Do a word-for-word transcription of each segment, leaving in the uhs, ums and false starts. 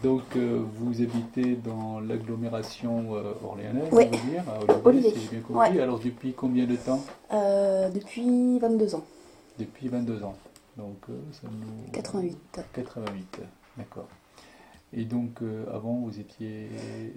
donc, euh, vous habitez dans l'agglomération euh, orléanaise, Oui. on va dire, à Olivet, Olivet. si j'ai bien compris. Ouais. Alors, depuis combien de temps? Euh, depuis vingt-deux ans. Depuis vingt-deux ans. Donc, euh, ça nous... quatre-vingt-huit. quatre-vingt-huit, d'accord. Et donc, euh, avant, vous étiez...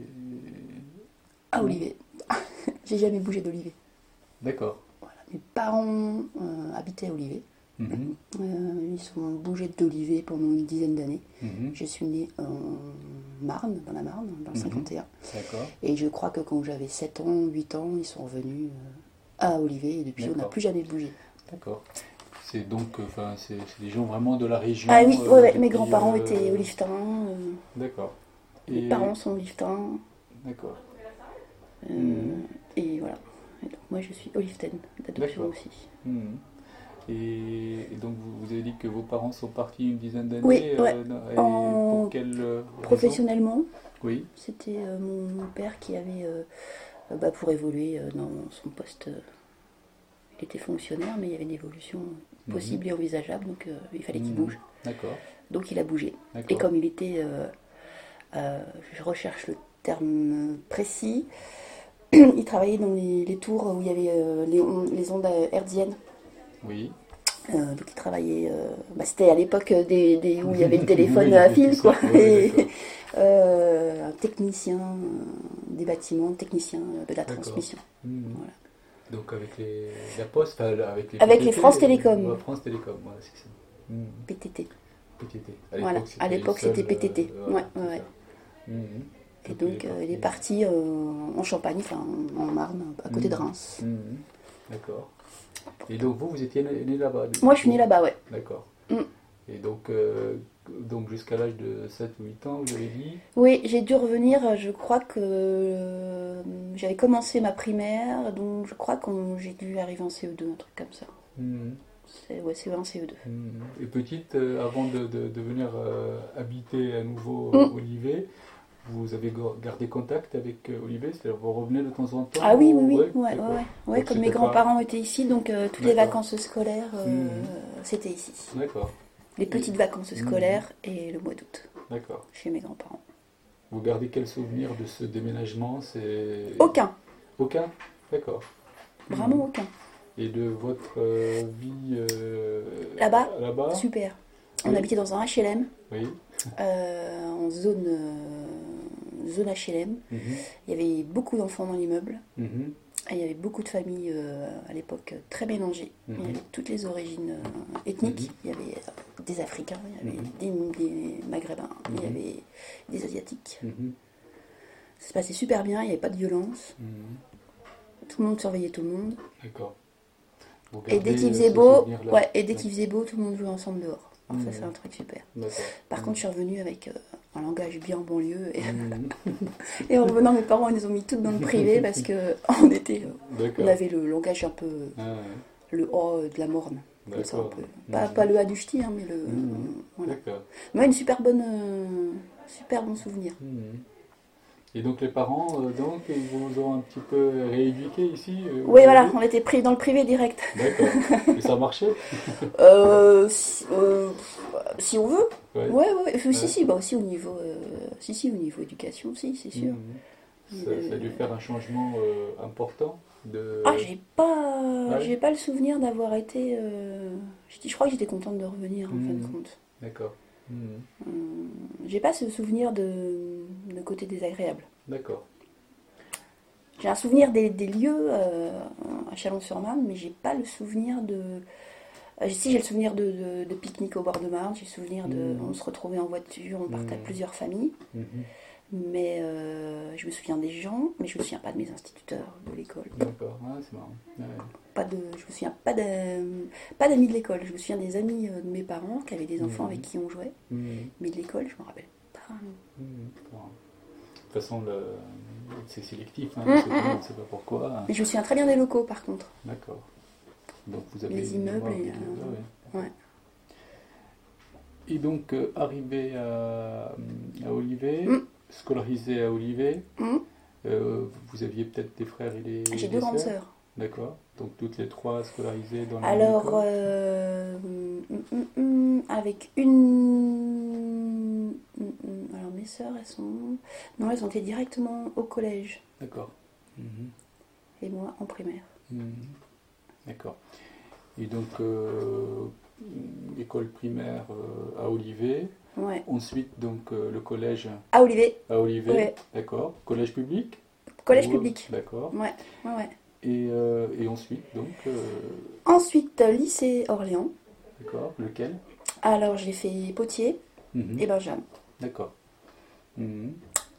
À Olivet. J'ai jamais bougé d'Olivet. D'accord. Voilà. Mes parents euh, habitaient à Olivet. Mhm. Euh, ils sont bougés d'Olivet pendant une dizaine d'années. Mhm. Je suis née en Marne, dans la Marne, dans le Mhm. cinquante et un. D'accord. Et je crois que quand j'avais sept ans, huit ans, ils sont revenus euh, à Olivet. Et depuis, on n'a D'accord. plus jamais bougé. D'accord. C'est donc, enfin, c'est c'est des gens vraiment de la région. Ah oui, euh, ouais, ouais, depuis, mes grands-parents euh, étaient olivetains. euh, D'accord. mes Et- parents sont olivetains. D'accord. euh, Mhm. Et voilà. Et donc, moi, je suis olivetaine d'adoption D'accord. aussi. Mhm. Et, et donc, vous, vous avez dit que vos parents sont partis une dizaine d'années. Oui, ouais. euh, dans- et En- pour quelle euh, raison? Professionnellement, Oui. c'était euh, mon père qui avait, euh, euh, bah, pour évoluer euh, dans son poste, euh, il était fonctionnaire, mais il y avait une évolution possible Mhm. et envisageable, donc euh, il fallait qu'il Mhm. bouge. D'accord. Donc il a bougé. Et D'accord. comme il était, euh, euh, je recherche le terme précis, il travaillait dans les, les tours où il y avait euh, les, on- les ondes hertziennes. Oui. Euh, donc il travaillait, euh, bah, c'était à l'époque des, des- où il y avait le téléphone Oui, à tout fil, ça. quoi. Oui, Et, d'accord. euh, un technicien euh, des bâtiments, technicien de la D'accord. transmission. Mhm. Voilà. Donc avec les, la poste, enfin, avec les Avec P T T, les France euh, Télécom. ouais, France Télécom, voilà, c'est ça. Mhm. P T T. P T T. À Voilà. l'époque, À l'époque, seul, c'était P T T. euh, voilà, Ouais, c'est ouais, ouais. ça. Mhm. Et il donc, euh, il est parti euh, en Champagne, enfin en Marne, à côté de Mhm. Reims. Mhm. D'accord. Et donc vous, vous étiez né, né là-bas? du Moi, coup. je suis née là-bas, ouais. D'accord. Mm. Et donc, euh, donc jusqu'à l'âge de sept ou huit ans, vous avez dit? Oui, j'ai dû revenir, je crois que euh, j'avais commencé ma primaire, donc je crois que j'ai dû arriver en C E deux, un truc comme ça. Mhm. C'est, ouais, C E un, C E deux. Mhm. Et petite, euh, avant de, de, de venir euh, habiter à nouveau euh, Mm. Olivet, vous avez go- gardé contact avec euh, Olivet, c'est-à-dire vous revenez de temps en temps? Ah oui, oui, ou- oui, ouais, ouais, ouais, d'accord. ouais. Ouais, Donc comme mes c'était pas- grands-parents étaient ici, donc euh, toutes les D'accord. vacances scolaires, euh, Mhm. c'était ici. D'accord, Les petites vacances Mhm. scolaires et le mois d'août, d'accord. chez mes grands-parents. Vous gardez quel souvenir de ce déménagement? C'est... Aucun, Aucun? D'accord. vraiment Mhm. aucun. Et de votre euh, vie euh, Là-bas, là-bas? super. On Oui. habitait dans un H L M, Oui. euh, en zone, euh, zone H L M. Mhm. Il y avait beaucoup d'enfants dans l'immeuble. Mhm. Et il y avait beaucoup de familles euh, à l'époque euh, très mélangées. Mhm. Il y avait toutes les origines euh, ethniques. Mhm. Il y avait euh, des Africains, il y avait Mhm. des, des Maghrébins, il y Mhm. avait des Asiatiques. Mhm. Ça se passait super bien, il n'y avait pas de violence. Mhm. Tout le monde surveillait tout le monde. D'accord. Vous Et dès gardez, qu'il euh, faisait ce beau, souvenir-là? ouais, et dès qu'il faisait beau, tout le monde jouait ensemble dehors. Alors ça, Mhm. c'est un truc super. D'accord. Par contre, je suis revenue avec euh, un langage bien banlieue. Et, Mhm. et en revenant, mes parents, ils nous ont mis toutes dans le privé parce qu'on était, euh, D'accord. on avait le langage un peu, Ah, ouais. le O de la morne. Comme ça, un D'accord. peu. Pas, Mhm. pas le A du ch'ti, hein, mais le. Mhm. Voilà. D'accord. Mais une super bonne, euh, super bon souvenir. Mhm. Et donc les parents, euh, donc, ils vous ont un petit peu rééduqué ici euh, Oui, voilà, aujourd'hui? on était pris dans le privé direct. D'accord. Et ça marchait? Euh, si, euh, si on veut. Ouais. Ouais, ouais. Euh, Si, Ouais. si, bah aussi au niveau, euh, si, si, au niveau éducation, si, c'est sûr. Mhm. Ça, ça a dû faire un changement euh, important de... Ah, j'ai pas, Ouais. j'ai pas le souvenir d'avoir été. Euh, je, je crois que j'étais contente de revenir en fin Mhm. de compte. D'accord. Mhm. Euh, j'ai pas ce souvenir de, de côté désagréable. D'accord. J'ai un souvenir des, des lieux euh, à Chalon-sur-Marne, mais j'ai pas le souvenir de. Euh, si, j'ai le souvenir de, de, de pique-nique au bord de Marne, j'ai le souvenir de. Mhm. On se retrouvait en voiture, on partait à Mhm. plusieurs familles, Mhm. mais euh, je me souviens des gens, mais je me souviens pas de mes instituteurs de l'école. D'accord. Ah, c'est marrant. Ouais. Pas de, je me souviens pas de, pas d'amis de l'école. Je me souviens des amis euh, de mes parents qui avaient des enfants Mhm. avec qui on jouait, Mhm. mais de l'école, je me rappelle pas. Mhm. Bon. De toute façon, le... c'est sélectif, hein, Mhm, le souvenir, mhm. on ne sait pas pourquoi. Mais je me souviens très bien des locaux, par contre. D'accord. Donc vous avez Les une immeubles mémoire et, des euh, lieux, ouais. Ouais. Et donc, euh, arrivé à, à Olivet, Mm. scolarisé à Olivet, Mhm. euh, vous aviez peut-être des frères et des, J'ai des deux grandes sœurs? sœurs. D'accord. Donc toutes les trois scolarisées dans la même Alors, école? euh, hum, hum, hum, avec une. hum, hum, Alors, mes sœurs, elles sont... Non, elles ont été directement au collège. D'accord. Mhm. Et moi, en primaire. Mhm. D'accord. Et donc, euh, école primaire euh, à Olivet. Ouais. Ensuite, donc, euh, le collège À Olivet. à Olivet. Ouais. D'accord. Collège public. Collège Ou- public. D'accord. Ouais, ouais, ouais. Et, euh, et ensuite, donc, euh, Ensuite, lycée Orléans. d'accord. Lequel? Alors, j'ai fait Potier Mhm. et Benjamin. D'accord. Mhm.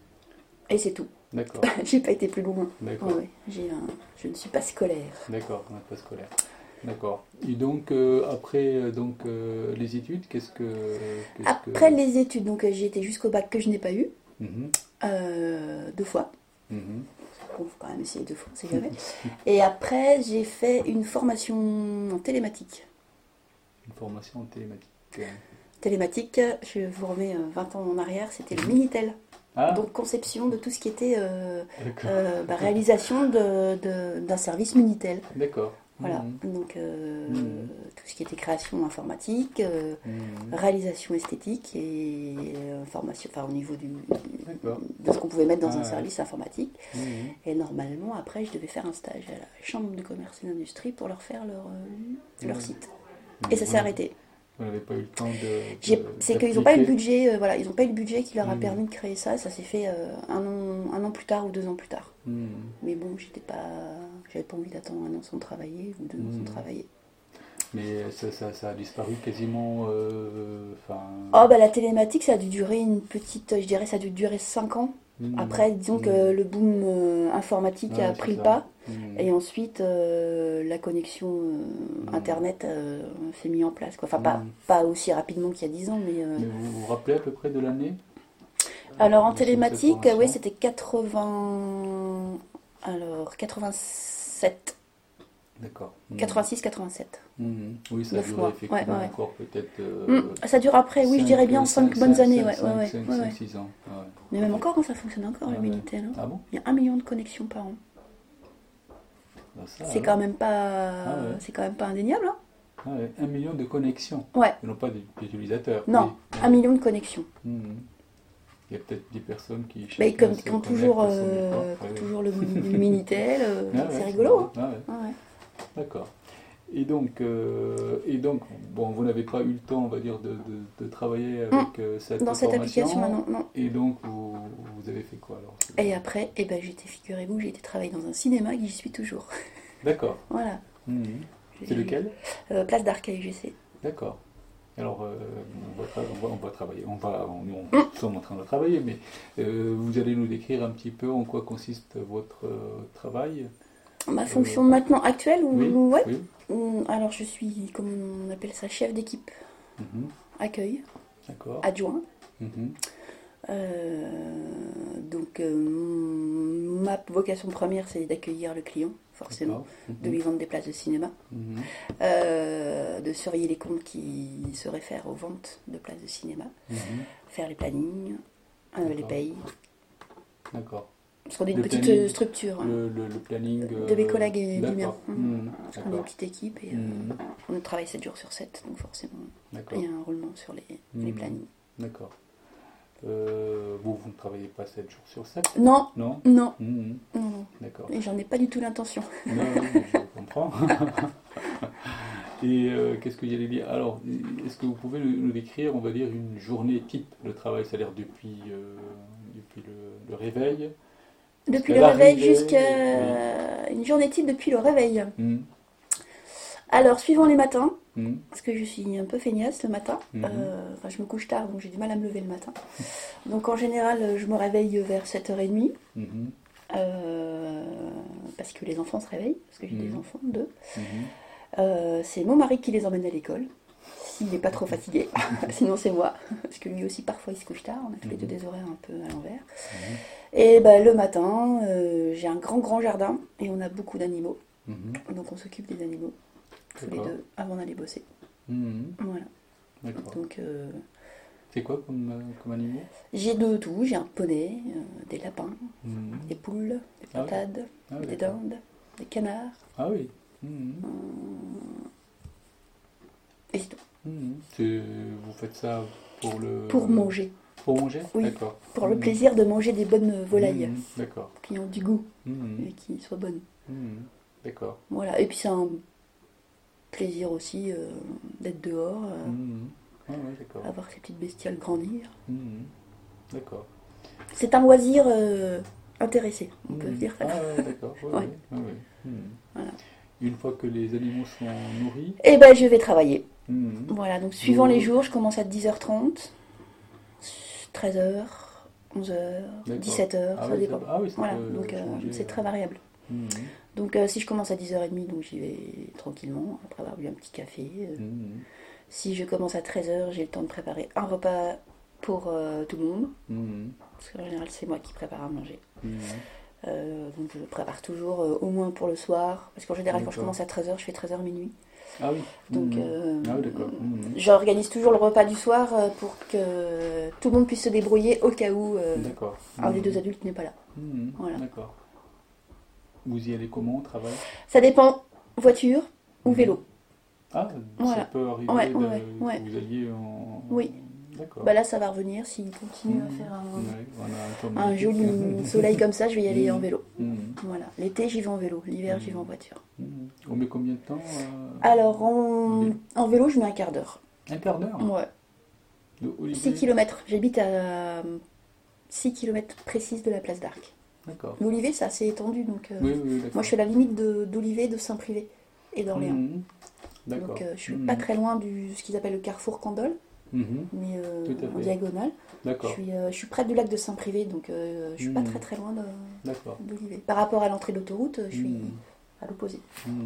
Et c'est tout. D'accord. J'ai pas été plus loin. D'accord. Ouais, ouais. J'ai un... Je ne suis pas scolaire. D'accord. On n'a pas scolaire. D'accord. Et donc, euh, après euh, donc, euh, les études, qu'est-ce que... qu'est-ce Après que... les études, donc euh, j'ai été jusqu'au bac que je n'ai pas eu. Mhm. euh, deux fois. Mhm. Bon, faut quand même essayer deux fois, c'est jamais. Et après, j'ai fait une formation en télématique. Une formation en télématique. Télématique, je vous remets euh, vingt ans en arrière, c'était le Minitel. Ah, Donc conception de tout ce qui était euh, d'accord. euh, bah, réalisation de, de- d'un service Minitel. D'accord. Voilà, Mhm. donc euh, Mhm. tout ce qui était création informatique, euh, Mhm. réalisation esthétique et euh, formation, enfin au niveau du, D'accord. de ce qu'on pouvait mettre dans Ah, un ouais. service informatique. Mhm. Et normalement, après, je devais faire un stage à la Chambre de commerce et d'industrie pour leur faire leur, euh, leur Mhm. site. Mais Et ça vous s'est n'avez- arrêté. Vous n'avez pas eu le temps de... J'ai- de- C'est qu'ils n'ont pas eu le d'appliquer. budget, euh, voilà, ils n'ont pas eu le budget qui leur a Mhm. permis de créer ça. Ça s'est fait euh, un, an, un an plus tard ou deux ans plus tard. Mhm. Mais bon, j'étais pas, j'avais pas envie d'attendre un an sans travailler ou deux ans Mhm. sans travailler. Mais ça, ça, ça a disparu quasiment... euh, Enfin... Oh bah la télématique, ça a dû durer une petite, je dirais, ça a dû durer cinq ans. Mhm. Après, disons que Mhm. le boom euh, informatique Ouais, a c'est pris le ça. pas. Mhm. Et ensuite, euh, la connexion euh, Mhm. Internet euh, s'est mise en place, quoi. Enfin, pas, Mhm. pas aussi rapidement qu'il y a dix ans, mais... euh, Mais vous vous rappelez à peu près de l'année? Alors, en de cette télématique, formation? oui, c'était quatre-vingts... Alors, quatre-vingt-sept. D'accord. Mhm. quatre-vingt-six quatre-vingt-sept. Mhm. Oui, ça a Neuf duré mois. effectivement Ouais, ouais. encore peut-être... Hum, Ça dure après, oui, je dirais bien cinq bonnes années. Ouais, ouais, ouais, ouais, ouais. six ans. Ouais. Mais même encore, hein, ça fonctionne encore, Ah le ouais. Minitel. hein. Ah bon? Il y a un million de connexions par an. Bah, ça, C'est alors. quand même pas, Ah ouais. c'est quand même pas indéniable, hein. Ah ouais, un million de connexions. Ouais, Et non pas d'utilisateurs. non, Oui. un million de connexions. Mhm. Il y a peut-être des personnes qui Mais chacun comme, se comme connecte toujours, à son euh, époque. comme Ouais, toujours le, le Minitel, euh, ouais. Ah ouais, c'est rigolo, hein. Ah ouais, Ah ouais. d'accord. Et donc, euh, et donc, bon, vous n'avez pas eu le temps, on va dire, de, de, de travailler avec euh, cette Dans cette formation. application, maintenant, non. Et donc, vous, vous avez fait quoi alors? Et après, eh ben, j'étais, figurez-vous, j'ai été travailler dans un cinéma et j'y suis toujours. D'accord. Voilà. Mhm. C'est lequel? Euh, Place d'Arc à U G C. D'accord. Alors, euh, on, va tra- on, va, on va travailler, on va, on, on, nous sommes en train de travailler, mais euh, vous allez nous décrire un petit peu en quoi consiste votre euh, travail. Ma fonction maintenant actuelle, ou Oui, ouais. oui. Hum, Alors, je suis, comment on appelle ça, chef d'équipe Mhm. accueil, D'accord. adjoint. Mhm. Euh, donc, euh, ma vocation première, c'est d'accueillir le client, forcément, D'accord. Mhm. de lui vendre des places de cinéma, Mhm. euh, de surveiller les comptes qui se réfèrent aux ventes de places de cinéma, Mhm. faire les plannings, euh, les D'accord. payes. D'accord. Parce qu'on est une Le petite planning, euh, structure, hein, Le, le, le planning. de mes euh, collègues et du mien. D'accord. Hum. Mhm. Parce qu'on est une D'accord. petite équipe et euh, Mhm. on travaille sept jours sur sept, donc forcément, D'accord. il y a un roulement sur les, les Mhm. plannings. D'accord. Euh, vous, vous ne travaillez pas sept jours sur sept? Non, Non? non, Mhm. non, non. D'accord. Et j'en ai pas du tout l'intention. Non, non, mais je comprends. Et euh, qu'est-ce que j'allais dire? Alors, est-ce que vous pouvez nous nous décrire, on va dire, une journée type de travail, c'est-à-dire depuis, euh, depuis le, le réveil? Depuis Jusqu'à le réveil l'arrivée, jusqu'à une journée type depuis le réveil. Mhm. Alors, suivant les matins, Mhm. parce que je suis un peu feignasse le matin, Mhm. euh, enfin je me couche tard donc j'ai du mal à me lever le matin. Donc en général, je me réveille vers sept heures trente, Mhm. euh, parce que les enfants se réveillent, parce que j'ai des Mhm. enfants, deux. Mhm. Euh, c'est mon mari qui les emmène à l'école, s'il n'est pas trop fatigué, sinon c'est moi, parce que lui aussi parfois il se couche tard, on a tous les deux des horaires un peu à l'envers. Et ben, le matin, euh, j'ai un grand grand jardin et on a beaucoup d'animaux, Mhm. donc on s'occupe des animaux, tous les D'accord. deux, avant d'aller bosser. Mhm. Voilà. D'accord. Donc euh, C'est quoi comme, euh, comme animaux? j'ai de tout, j'ai un poney, euh, des lapins, Mhm. des poules, des Ah oui. pintades, Ah oui, des d'accord. dindes, des canards, Ah oui. Mhm. et c'est tout. Mhm. C'est- Vous faites ça pour le... Pour manger. Pour manger? Oui, D'accord. pour le Mhm. plaisir de manger des bonnes volailles, Mhm. D'accord. qui ont du goût Mhm. et qui soient bonnes. Mhm. D'accord. Voilà, et puis c'est un plaisir aussi euh, d'être dehors, euh, Mhm. Ah ouais, d'accord. avoir ces petites bestioles grandir. Mhm. D'accord. C'est un loisir euh, intéressé, on peut Mhm. dire ça. Ah ouais, d'accord. Oui, Ouais. oui, oui, oui. Mhm. Voilà. Une fois que les animaux sont nourris, Et ben je vais travailler. mhm. Voilà, donc suivant Vous- les jours, je commence à dix heures trente, treize heures, onze heures, D'accord. dix-sept heures, Ah ça oui, dépend. ça, ah oui, ça Voilà, peut donc euh, changer. c'est euh. très variable. Mhm. Donc euh, si je commence à dix heures trente, donc j'y vais tranquillement, après avoir bu un petit café. euh. Mhm. Si je commence à treize heures, j'ai le temps de préparer un repas pour euh, tout le monde, Mhm. parce qu'en général c'est moi qui prépare à manger. Mhm. Euh, donc je prépare toujours euh, au moins pour le soir, parce qu'en général quand je D'accord. commence à treize heures, je fais treize heures minuit. Ah oui. Donc Mhm. euh, Ah oui, d'accord. Mhm. j'organise toujours le repas du soir euh, pour que tout le monde puisse se débrouiller au cas où euh, D'accord. un des Mhm. deux adultes n'est pas là. Mhm. Voilà. D'accord. Vous y allez comment au travail? Ça dépend, voiture ou Mhm. vélo. Ah, Voilà. ça peut arriver Ouais, de- ouais, ouais. que vous alliez en... Oui. D'accord. Bah là ça va revenir, s'il continue à Mhm. faire un, Ouais, on a un temps un magnifique. joli soleil comme ça, je vais y aller en Mhm. vélo. Mhm. Voilà. L'été j'y vais en vélo, l'hiver j'y vais en Mhm. voiture. Mhm. On met combien de temps euh, Alors en en, vélo? en vélo je mets un quart d'heure. Un quart d'heure Ouais. de six Olivier? kilomètres. J'habite à six kilomètres précise de la place d'Arc. D'accord. L'Olivet c'est assez étendu, donc euh, Oui, oui, moi d'accord. je fais la limite de- d'Olivet, de, Saint-Privé et d'Orléans. Mhm. D'accord. Donc euh, je suis Mhm. pas très loin du ce qu'ils appellent le carrefour Candolle, Mhm. mais euh, Tout à en fait. diagonale. Je D'accord. suis, euh, je suis près du lac de Saint-Privé, donc euh, je suis pas Mhm. très très loin de- D'accord. d'Olivet. Par rapport à l'entrée d'autoroute, je suis Mhm. à l'opposé. Mhm.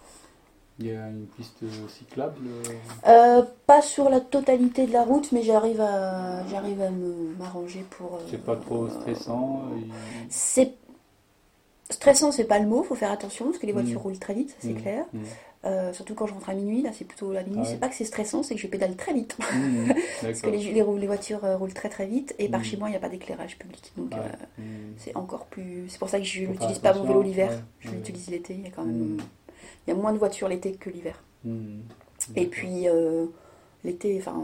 Il y a une piste cyclable euh, Euh, pas sur la totalité de la route, mais j'arrive à j'arrive à me m'arranger pour. euh, c'est pas trop stressant et- C'est stressant, c'est pas le mot. Faut faire attention parce que les voitures Mhm. roulent très vite, ça c'est Mhm. clair. Mhm. Euh, surtout quand je rentre à minuit, là c'est plutôt à minuit. Ah C'est ouais. pas que c'est stressant, c'est que je pédale très vite. Mhm. Parce que D'accord. les, les, les voitures euh, roulent très très vite et par Mhm. chez moi il n'y a pas d'éclairage public. Donc Ah euh, ouais. Mhm. c'est encore plus. C'est pour ça que je Faut faire n'utilise pas mon vélo attention, l'hiver. ouais, Je ouais. l'utilise l'été. Il y a quand même. Mhm. Il y a moins de voitures l'été que l'hiver. Mhm. Et D'accord. puis euh, l'été, enfin,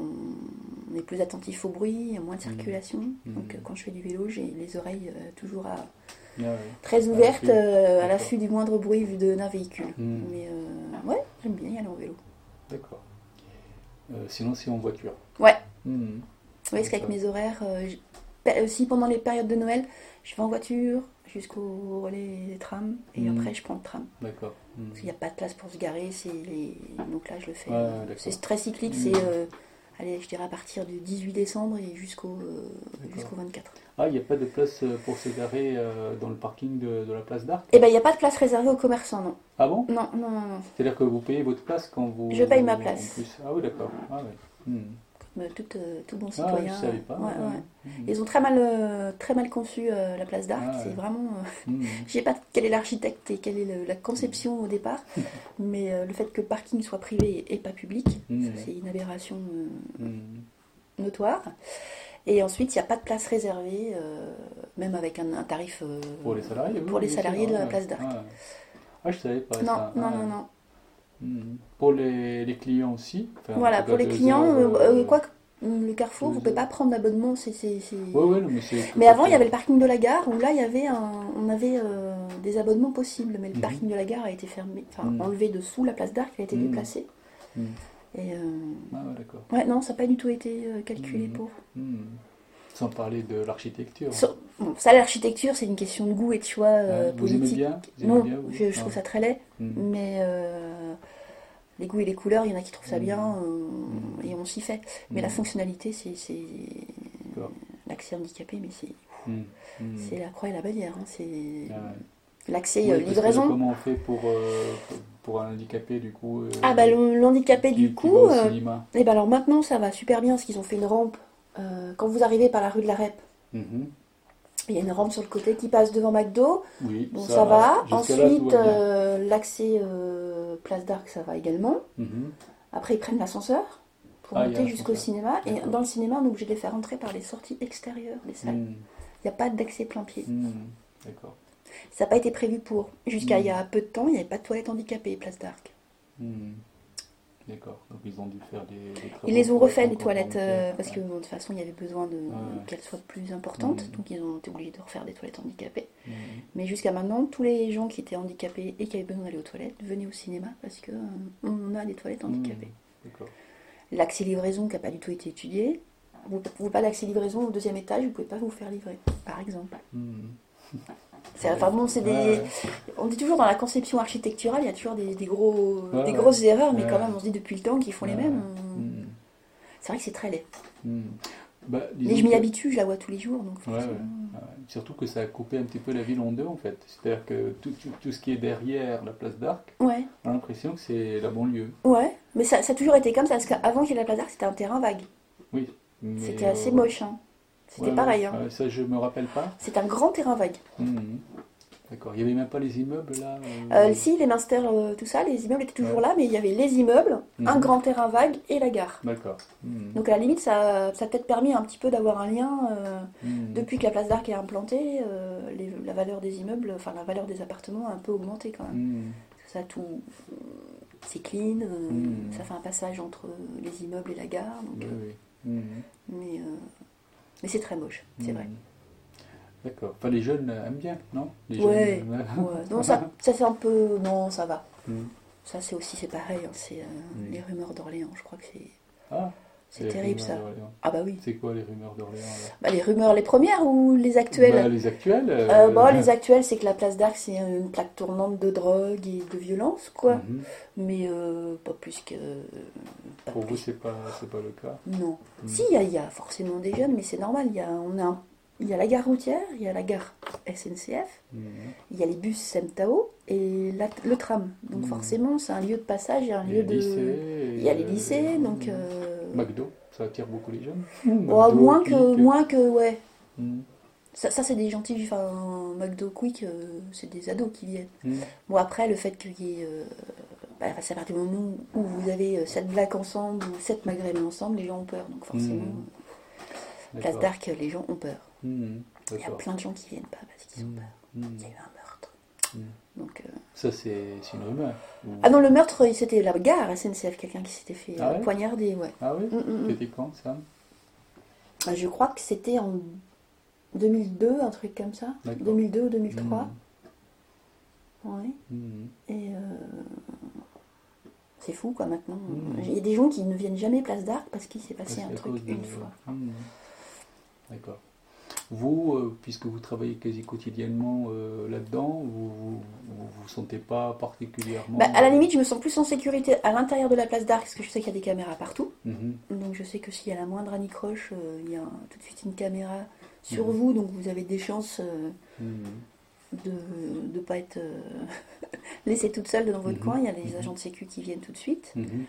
on est plus attentif au bruit, il y a moins de Mhm. circulation. Mhm. Donc euh, quand je fais du vélo, j'ai les oreilles euh, toujours à- Ah ouais. très ouvertes, l'affût. euh, à D'accord. l'affût du moindre bruit vu de- d'un véhicule. Mhm. Mais euh, ouais, j'aime bien y aller en vélo. D'accord. Euh, sinon, c'est en voiture. Ouais. Mhm. Oui, parce qu'avec mes horaires, euh, je- pe- aussi pendant les périodes de Noël, je vais en voiture jusqu'au relais tram et Mhm. après je prends le tram. D'accord. Mhm. Parce qu'il n'y a pas de place pour se garer, c'est les... donc là je le fais. Ouais, euh, d'accord. c'est très cyclique, Mhm. c'est euh, allez, je dirais à partir du dix-huit décembre et jusqu'au euh, D'accord. jusqu'au vingt-quatre. Ah, il n'y a pas de place euh, pour se garer euh, dans le parking de, de la place d'Arc? Et ben il n'y a pas de place réservée aux commerçants, non. Ah bon? Non, non, non, non. C'est-à-dire que vous payez votre place quand vous... Je paye ma en place. plus. Ah oui, d'accord. Ah ouais. Mhm. Comme tout, euh, tout bon Ah, citoyen. je savais pas. ouais, ouais. ouais. Mhm. Ils ont très mal, euh, très mal conçu euh, la place d'Arc. Ah, ouais. C'est vraiment. euh, Mhm. Je sais pas quel est l'architecte et quelle est le- la conception au départ, mais euh, le fait que le parking soit privé et pas public, Mhm. ça, c'est une aberration euh, Mhm. notoire. Et ensuite, il n'y a pas de place réservée, euh, même avec un, un tarif euh, Pour les salariés, oui, pour les bien salariés sûr, de la ouais. place d'Arc. Ah, ah, je savais pas Non, ça. non, Ah, non, non. mhm. Pour les, les clients aussi. Enfin, en Voilà, tout pour cas, les deux clients, heures, euh, euh, quoi que le Carrefour, deux vous ne pouvez heures. pas prendre d'abonnement. c'est, c'est, c'est- Ouais, ouais, non, mais c'est. Mais tout à avant, il y fait- avait le parking de la gare où là, il y avait un, on avait euh, des abonnements possibles, mais le Mhm. parking de la gare a été fermé, enfin Mhm. enlevé de sous la place d'Arc, il a été Mhm. déplacé. Mhm. Et euh, Ah, ouais, d'accord. ouais, non, ça n'a pas du tout été euh, calculé Mhm. pour. Mhm. Sans parler de l'architecture. Sur- bon, ça, l'architecture, c'est une question de goût et de choix euh, Ouais, vous aimez politique. bien, vous aimez Non, bien, vous je, je Ah. trouve ça très laid, Mhm. mais euh, les goûts et les couleurs, il y en a qui trouvent ça Mhm. bien euh, Mhm. et on s'y fait. Mais la Mhm. fonctionnalité, c'est, c'est D'accord. l'accès handicapé, mais c'est, Mhm. Mhm. c'est la croix et la bannière. hein, C'est Ah ouais. l'accès Oui, euh, parce que livraison. comment on fait pour, euh, pour, pour un handicapé du coup euh, Ah bah le- l'handicapé qui- du qui coup, va au euh, cinéma. et ben alors maintenant ça va super bien parce qu'ils ont fait une rampe. Euh, quand vous arrivez par la rue de la Rep, Mhm. il y a une rampe sur le côté qui passe devant McDo. Oui, Bon, ça, va. jusqu'à là, tout Ensuite, va bien. euh, l'accès euh, Place d'Arc, ça va également. Mhm. Après, ils prennent l'ascenseur pour Ah, il y a monter jusqu'au l'ascenseur. cinéma. Et D'accord. dans le cinéma, on est obligé de les faire entrer par les sorties extérieures des salles. Mhm. Il n'y a pas d'accès plein pied. Mhm. D'accord. Ça n'a pas été prévu pour. Jusqu'à Mm. il y a peu de temps, il n'y avait pas de toilettes handicapées, Place d'Arc. Mhm. D'accord. Donc ils ont dû faire des, des travaux. Ils les ont pour refait être les encore toilettes en euh, terre. parce que Ouais. bon, de toute façon il y avait besoin de, Ouais. qu'elles soient plus importantes, Mhm. donc ils ont été obligés de refaire des toilettes handicapées. Mhm. Mais jusqu'à maintenant, tous les gens qui étaient handicapés et qui avaient besoin d'aller aux toilettes venaient au cinéma parce que euh, on a des toilettes handicapées. Mhm. D'accord. L'accès livraison qui n'a pas du tout été étudié, vous n'avez pas d'accès livraison au deuxième étage, vous ne pouvez pas vous faire livrer, par exemple. Mhm. C'est, enfin bon, c'est des, Ouais, on dit toujours dans la conception architecturale, il y a toujours des, des, gros, ouais, des ouais. grosses erreurs, mais Ouais. quand même, on se dit depuis le temps qu'ils font les Ouais. mêmes. on- Mhm. C'est vrai que c'est très laid. Mhm. Bah, Mais disons je m'y que- habitue, je la vois tous les jours, donc Ouais, ouais. forcément. Ouais. Surtout que ça a coupé un petit peu la ville en deux en fait. C'est-à-dire que tout, tout, tout ce qui est derrière la place d'Arc, Ouais, on a l'impression que c'est la banlieue. ouais. Mais ça, ça a toujours été comme ça, parce qu'avant qu'il y ait la place d'Arc, c'était un terrain vague. Oui. Mais, C'était assez euh, moche, hein. C'était ouais, pareil, ouais. hein. Ouais, ça, je me rappelle pas. C'est un grand terrain vague. Mhm. D'accord. Il n'y avait même pas les immeubles là euh, Euh, si, les Minster, euh, tout ça, les immeubles étaient toujours Ouais. là, mais il y avait les immeubles, Mhm. un grand terrain vague et la gare. D'accord. Mhm. Donc à la limite, ça, ça a peut-être permis un petit peu d'avoir un lien. euh, Mhm. Depuis que la place d'Arc est implantée, euh, les- la valeur des immeubles, enfin la valeur des appartements a un peu augmenté quand même. Mhm. Parce que ça tout, c'est clean, euh, Mhm. ça fait un passage entre les immeubles et la gare. Donc, Oui, euh, oui. Mhm. mais euh, mais c'est très moche, c'est vrai. Mhm. D'accord. Enfin, les jeunes aiment bien, non les Ouais, jeunes, euh, ouais. Non, ça, ça c'est un peu, non, ça va. Mhm. Ça c'est aussi, c'est pareil, hein, c'est euh, Mhm. les rumeurs d'Orléans. Je crois que c'est, Ah, c'est les terrible rumeurs ça. d'Orléans. Ah bah oui. C'est quoi les rumeurs d'Orléans là Bah, les rumeurs, les premières ou les actuelles? Bah, les actuelles. euh, Euh, bon, les actuelles, c'est que la place d'Arc, c'est une plaque tournante de drogue et de violence, quoi. Mhm. Mais euh, pas plus que. Pas Pour vous, plus. c'est pas, c'est pas le cas. Non. Mhm. Si, il y, a- il y a forcément des jeunes, mais c'est normal. Il y a, on a, un- il y a la gare routière, il y a la gare S N C F, Mhm. il y a les bus Semtao et la- le tram. Donc Mhm. forcément, c'est un lieu de passage et un Il y lieu a les de. lycées. Il y a les euh, lycées, donc. mhm. euh, McDo, ça attire beaucoup les jeunes. oh, McDo, moins, que, Quick. moins que. Ouais. Mhm. Ça, ça c'est des gentils. Enfin, McDo Quick, euh, c'est des ados qui viennent. Mhm. Bon, après, le fait qu'il y ait. euh, bah, c'est à partir du moment où vous avez euh, sept blacks ensemble ou sept maghrébins ensemble, les gens ont peur. Donc forcément, Mhm. place D'accord. d'Arc, les gens ont peur. Mhm. Il y a D'accord. plein de gens qui viennent pas parce qu'ils ont Mhm. peur. Mhm. Il y a eu un meurtre. Mhm. Donc, euh, Ça, c'est c'est une rumeur. Ou- ah non, le meurtre, c'était la gare S N C F, quelqu'un qui s'était fait Ah euh, ouais poignarder, ouais. Ah oui Mm, mm, mm. C'était quand ça Euh, Je crois que c'était en deux mille deux, un truc comme ça. D'accord. deux mille deux ou deux mille trois. Mhm. Ouais. Mhm. Et euh, c'est fou, quoi, maintenant. Mhm. Il y a des gens qui ne viennent jamais place d'Arc parce qu'il s'est passé Parce un qu'à truc cause de- une fois. Mhm. D'accord. Vous, euh, puisque vous travaillez quasi quotidiennement euh, là-dedans, vous vous, vous vous sentez pas particulièrement. Bah, à la limite, je me sens plus en sécurité à l'intérieur de la place d'Arc parce que je sais qu'il y a des caméras partout. Mhm. Donc je sais que s'il y a la moindre anicroche, euh, il y a un- tout de suite une caméra sur Mhm. vous, donc vous avez des chances euh, Mhm. de ne pas être euh, laissée toute seule dans votre Mhm. coin. Il y a les Mhm. agents de sécu qui viennent tout de suite. Mhm.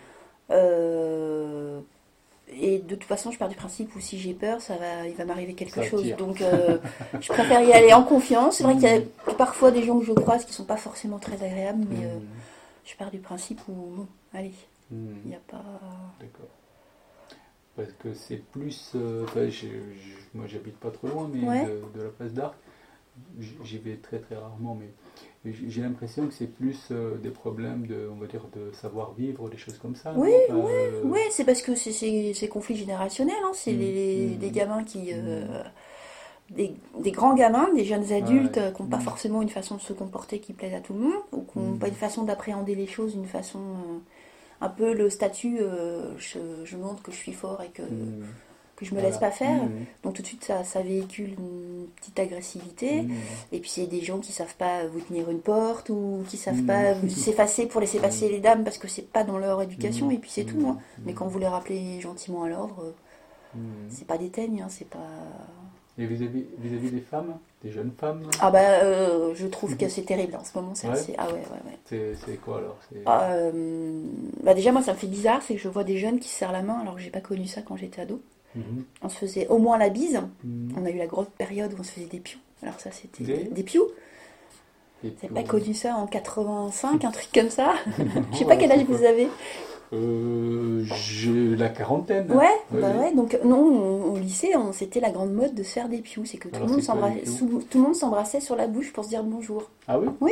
Euh, et de toute façon, je pars du principe où si j'ai peur, ça va, il va m'arriver quelque Ça chose. attire. Donc euh, je préfère y aller en confiance. C'est vrai qu'il y a parfois des gens que je croise qui sont pas forcément très agréables, mais euh, Mhm. je pars du principe où, bon, allez, il Mhm. n'y a pas... D'accord. Parce que c'est plus. euh, enfin, je- je- moi, j'habite pas trop loin, mais Ouais. de, de la place d'Arc, j- j'y vais très très rarement, mais mais j'ai j'ai l'impression que c'est plus euh, des problèmes de, on va dire, de savoir-vivre, des choses comme ça. Oui, non Enfin, euh, Oui, c'est parce que c'est c'est- c'est conflit générationnel, hein. C'est Mm, les, mm, des gamins qui... euh, mm. des, des grands gamins, des jeunes adultes Ouais, euh, qui n'ont pas mm. forcément une façon de se comporter qui plaise à tout le monde, ou qui n'ont Mm. pas une façon d'appréhender les choses, une façon... euh, un peu le statut, euh, je, je montre que je suis fort et que, Mm. que je me Voilà. laisse pas faire. Mm. Donc tout de suite, ça, ça véhicule une petite agressivité. Mm. Et puis c'est des gens qui savent pas vous tenir une porte ou qui savent Mm. pas vous s'effacer pour laisser passer Mm. les dames parce que c'est pas dans leur éducation Mm. et puis c'est tout. Hein. Mm. Mais quand vous les rappelez gentiment à l'ordre, euh, Mm. c'est pas des teignes, hein, c'est pas. Et vis-à-vis vis-à-vis des femmes, des jeunes femmes, Ah bah euh, je trouve que c'est terrible en ce moment. C'est Ouais. assez- Ah ouais ouais ouais. c'est c'est quoi alors C'est- Ah, euh, bah déjà moi ça me fait bizarre, c'est que je vois des jeunes qui se serrent la main alors que j'ai pas connu ça quand j'étais ado. Mhm. On se faisait au moins la bise. Mhm. On a eu la grosse période où on se faisait des pious. Alors ça c'était Des des, des pious. Et J'ai tout- pas connu ça en quatre-vingt-cinq, un truc comme ça. Je sais pas quel âge vous avez. Euh, j'ai la quarantaine. Ouais, Oui, bah oui. ouais. Donc non, on- au lycée, on- c'était la grande mode de se faire des pious. C'est que tout le Alors, monde c'est quoi, les s'embrassait, pious sous- tout le monde s'embrassait sur la bouche pour se dire bonjour. Ah oui Oui.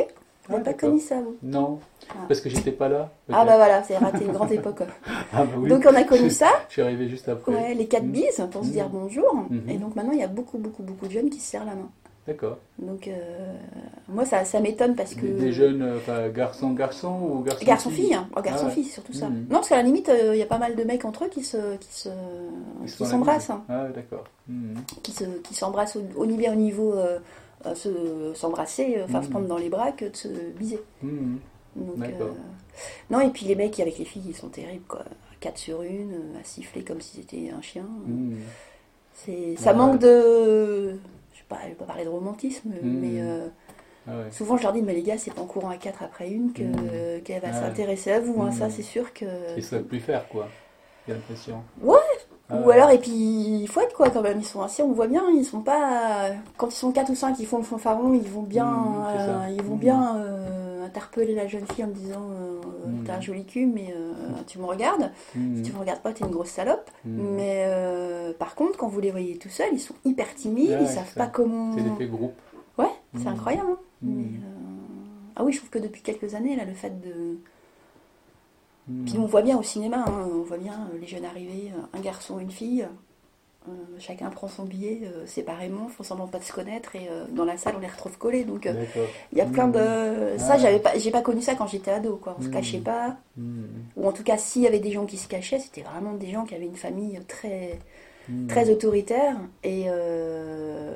Vous n'avez Ah, pas d'accord. connu ça, vous? Non, Ah. parce que j'étais pas là. Ah peut-être. bah voilà, c'est raté une grande époque. Ah, bah oui. Donc on a connu ça, Je suis arrivé juste après. ouais, les quatre Mm. bises pour se Mm. dire bonjour. Mhm. Et donc maintenant il y a beaucoup beaucoup beaucoup de jeunes qui se serrent la main. D'accord. Donc euh, moi ça, ça m'étonne parce que... Des, des jeunes, euh, enfin, garçons, garçons ou garçons Garçon-fille, hein. Oh, garçon-fille, Ah ouais. c'est surtout ça. Mhm. Non, parce qu'à la limite, euh, il y a pas mal de mecs entre eux qui se, qui se, Ils se qui font la s'embrassent, bise. hein. Ah, d'accord. Mhm. Qui se, qui s'embrassent au, au niveau, au niveau euh, euh, se, s'embrasser, euh, enfin se Mhm. prendre dans les bras que de se biser. Mhm. Donc, D'accord. euh, non, et puis les mecs avec les filles, ils sont terribles, quoi. Quatre sur une, euh, à siffler comme si c'était un chien. Mhm. C'est, ça Ouais. manque de, je sais pas, je vais pas parler de romantisme, Mhm. mais euh, Ah ouais. souvent je leur dis, mais les gars, c'est pas en courant à quatre après une que, Mhm. qu'elle va Ah ouais. s'intéresser à vous, hein. Mhm. Ça c'est sûr que... Ils ne savent plus faire, quoi. J'ai l'impression. Ouais. Ah Ou ouais. alors, et puis, il faut être quoi quand même, ils sont assis, on voit bien, ils sont pas... Quand ils sont quatre ou cinq, ils font le fanfaron, ils vont bien, Mmh, c'est ça. euh, ils vont Mmh. bien euh, interpeller la jeune fille en me disant euh, Mmh. t'as un joli cul, mais euh, tu me regardes. Mhm. Si tu me regardes pas, t'es une grosse salope. Mhm. Mais euh, par contre, quand vous les voyez tout seuls, ils sont hyper timides, Ah ils ouais, savent c'est pas ça. comment... C'est l'effet groupe. Ouais, c'est Mmh. incroyable. Hein. Mhm. Mais, euh, ah oui, je trouve que depuis quelques années, là, le fait de... Mhm. Puis on voit bien au cinéma, hein, on voit bien euh, les jeunes arriver, euh, un garçon, une fille, euh, chacun prend son billet euh, séparément, font semblant de pas se connaître et euh, dans la salle on les retrouve collés. Donc euh, D'accord. il y a plein Mhm. de... Ça, Ah. j'avais pas, j'ai pas connu ça quand j'étais ado, quoi. On se Mhm. cachait pas. Mhm. Ou en tout cas, s'il y avait des gens qui se cachaient, c'était vraiment des gens qui avaient une famille très, Mhm. très autoritaire. Et, euh,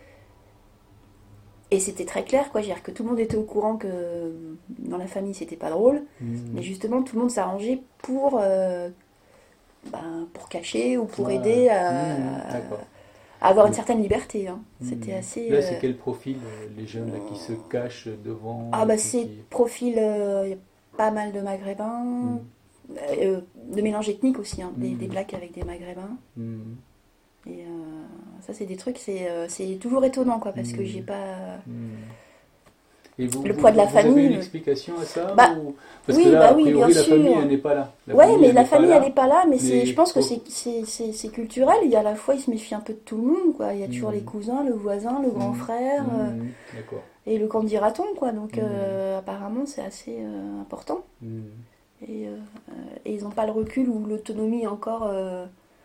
et c'était très clair, quoi. C'est-à-dire que tout le monde était au courant que dans la famille, c'était pas drôle. Mhm. Mais justement, tout le monde s'arrangeait pour, euh, ben, pour cacher ou pour Ouais. aider à, Mhm. D'accord. à avoir une certaine liberté. Hein. C'était Mhm. assez... Là, euh, c'est quel profil, euh, les jeunes là, qui se cachent devant Ah et bah puis c'est qui- profil, euh, il y a pas mal de maghrébins, Mhm. euh, de mélange ethnique aussi, hein, des, Mhm. des blacks avec des maghrébins. Mhm. Et euh, ça c'est des trucs, c'est euh, c'est toujours étonnant quoi, parce que Mhm. j'ai pas... Mhm. Et vous, Le vous- poids de la vous avez famille, une le- explication à ça Bah, ou... Parce oui, que là, bah a oui, priori, bien la famille, sûr. elle n'est pas là. La Ouais, famille, mais elle la n'est pas famille là. elle est pas là, mais, c'est, Mais je pense que faut- c'est, c'est, c'est, c'est culturel, il y a à la fois ils se méfient un peu de tout le monde quoi, il y a toujours Mhm. les cousins, le voisin, le grand Mhm. frère, euh, Mhm. D'accord. et le candidaton quoi, donc Mhm. euh, apparemment c'est assez euh, important. Mhm. Et, euh, et ils n'ont pas le recul ou l'autonomie encore euh,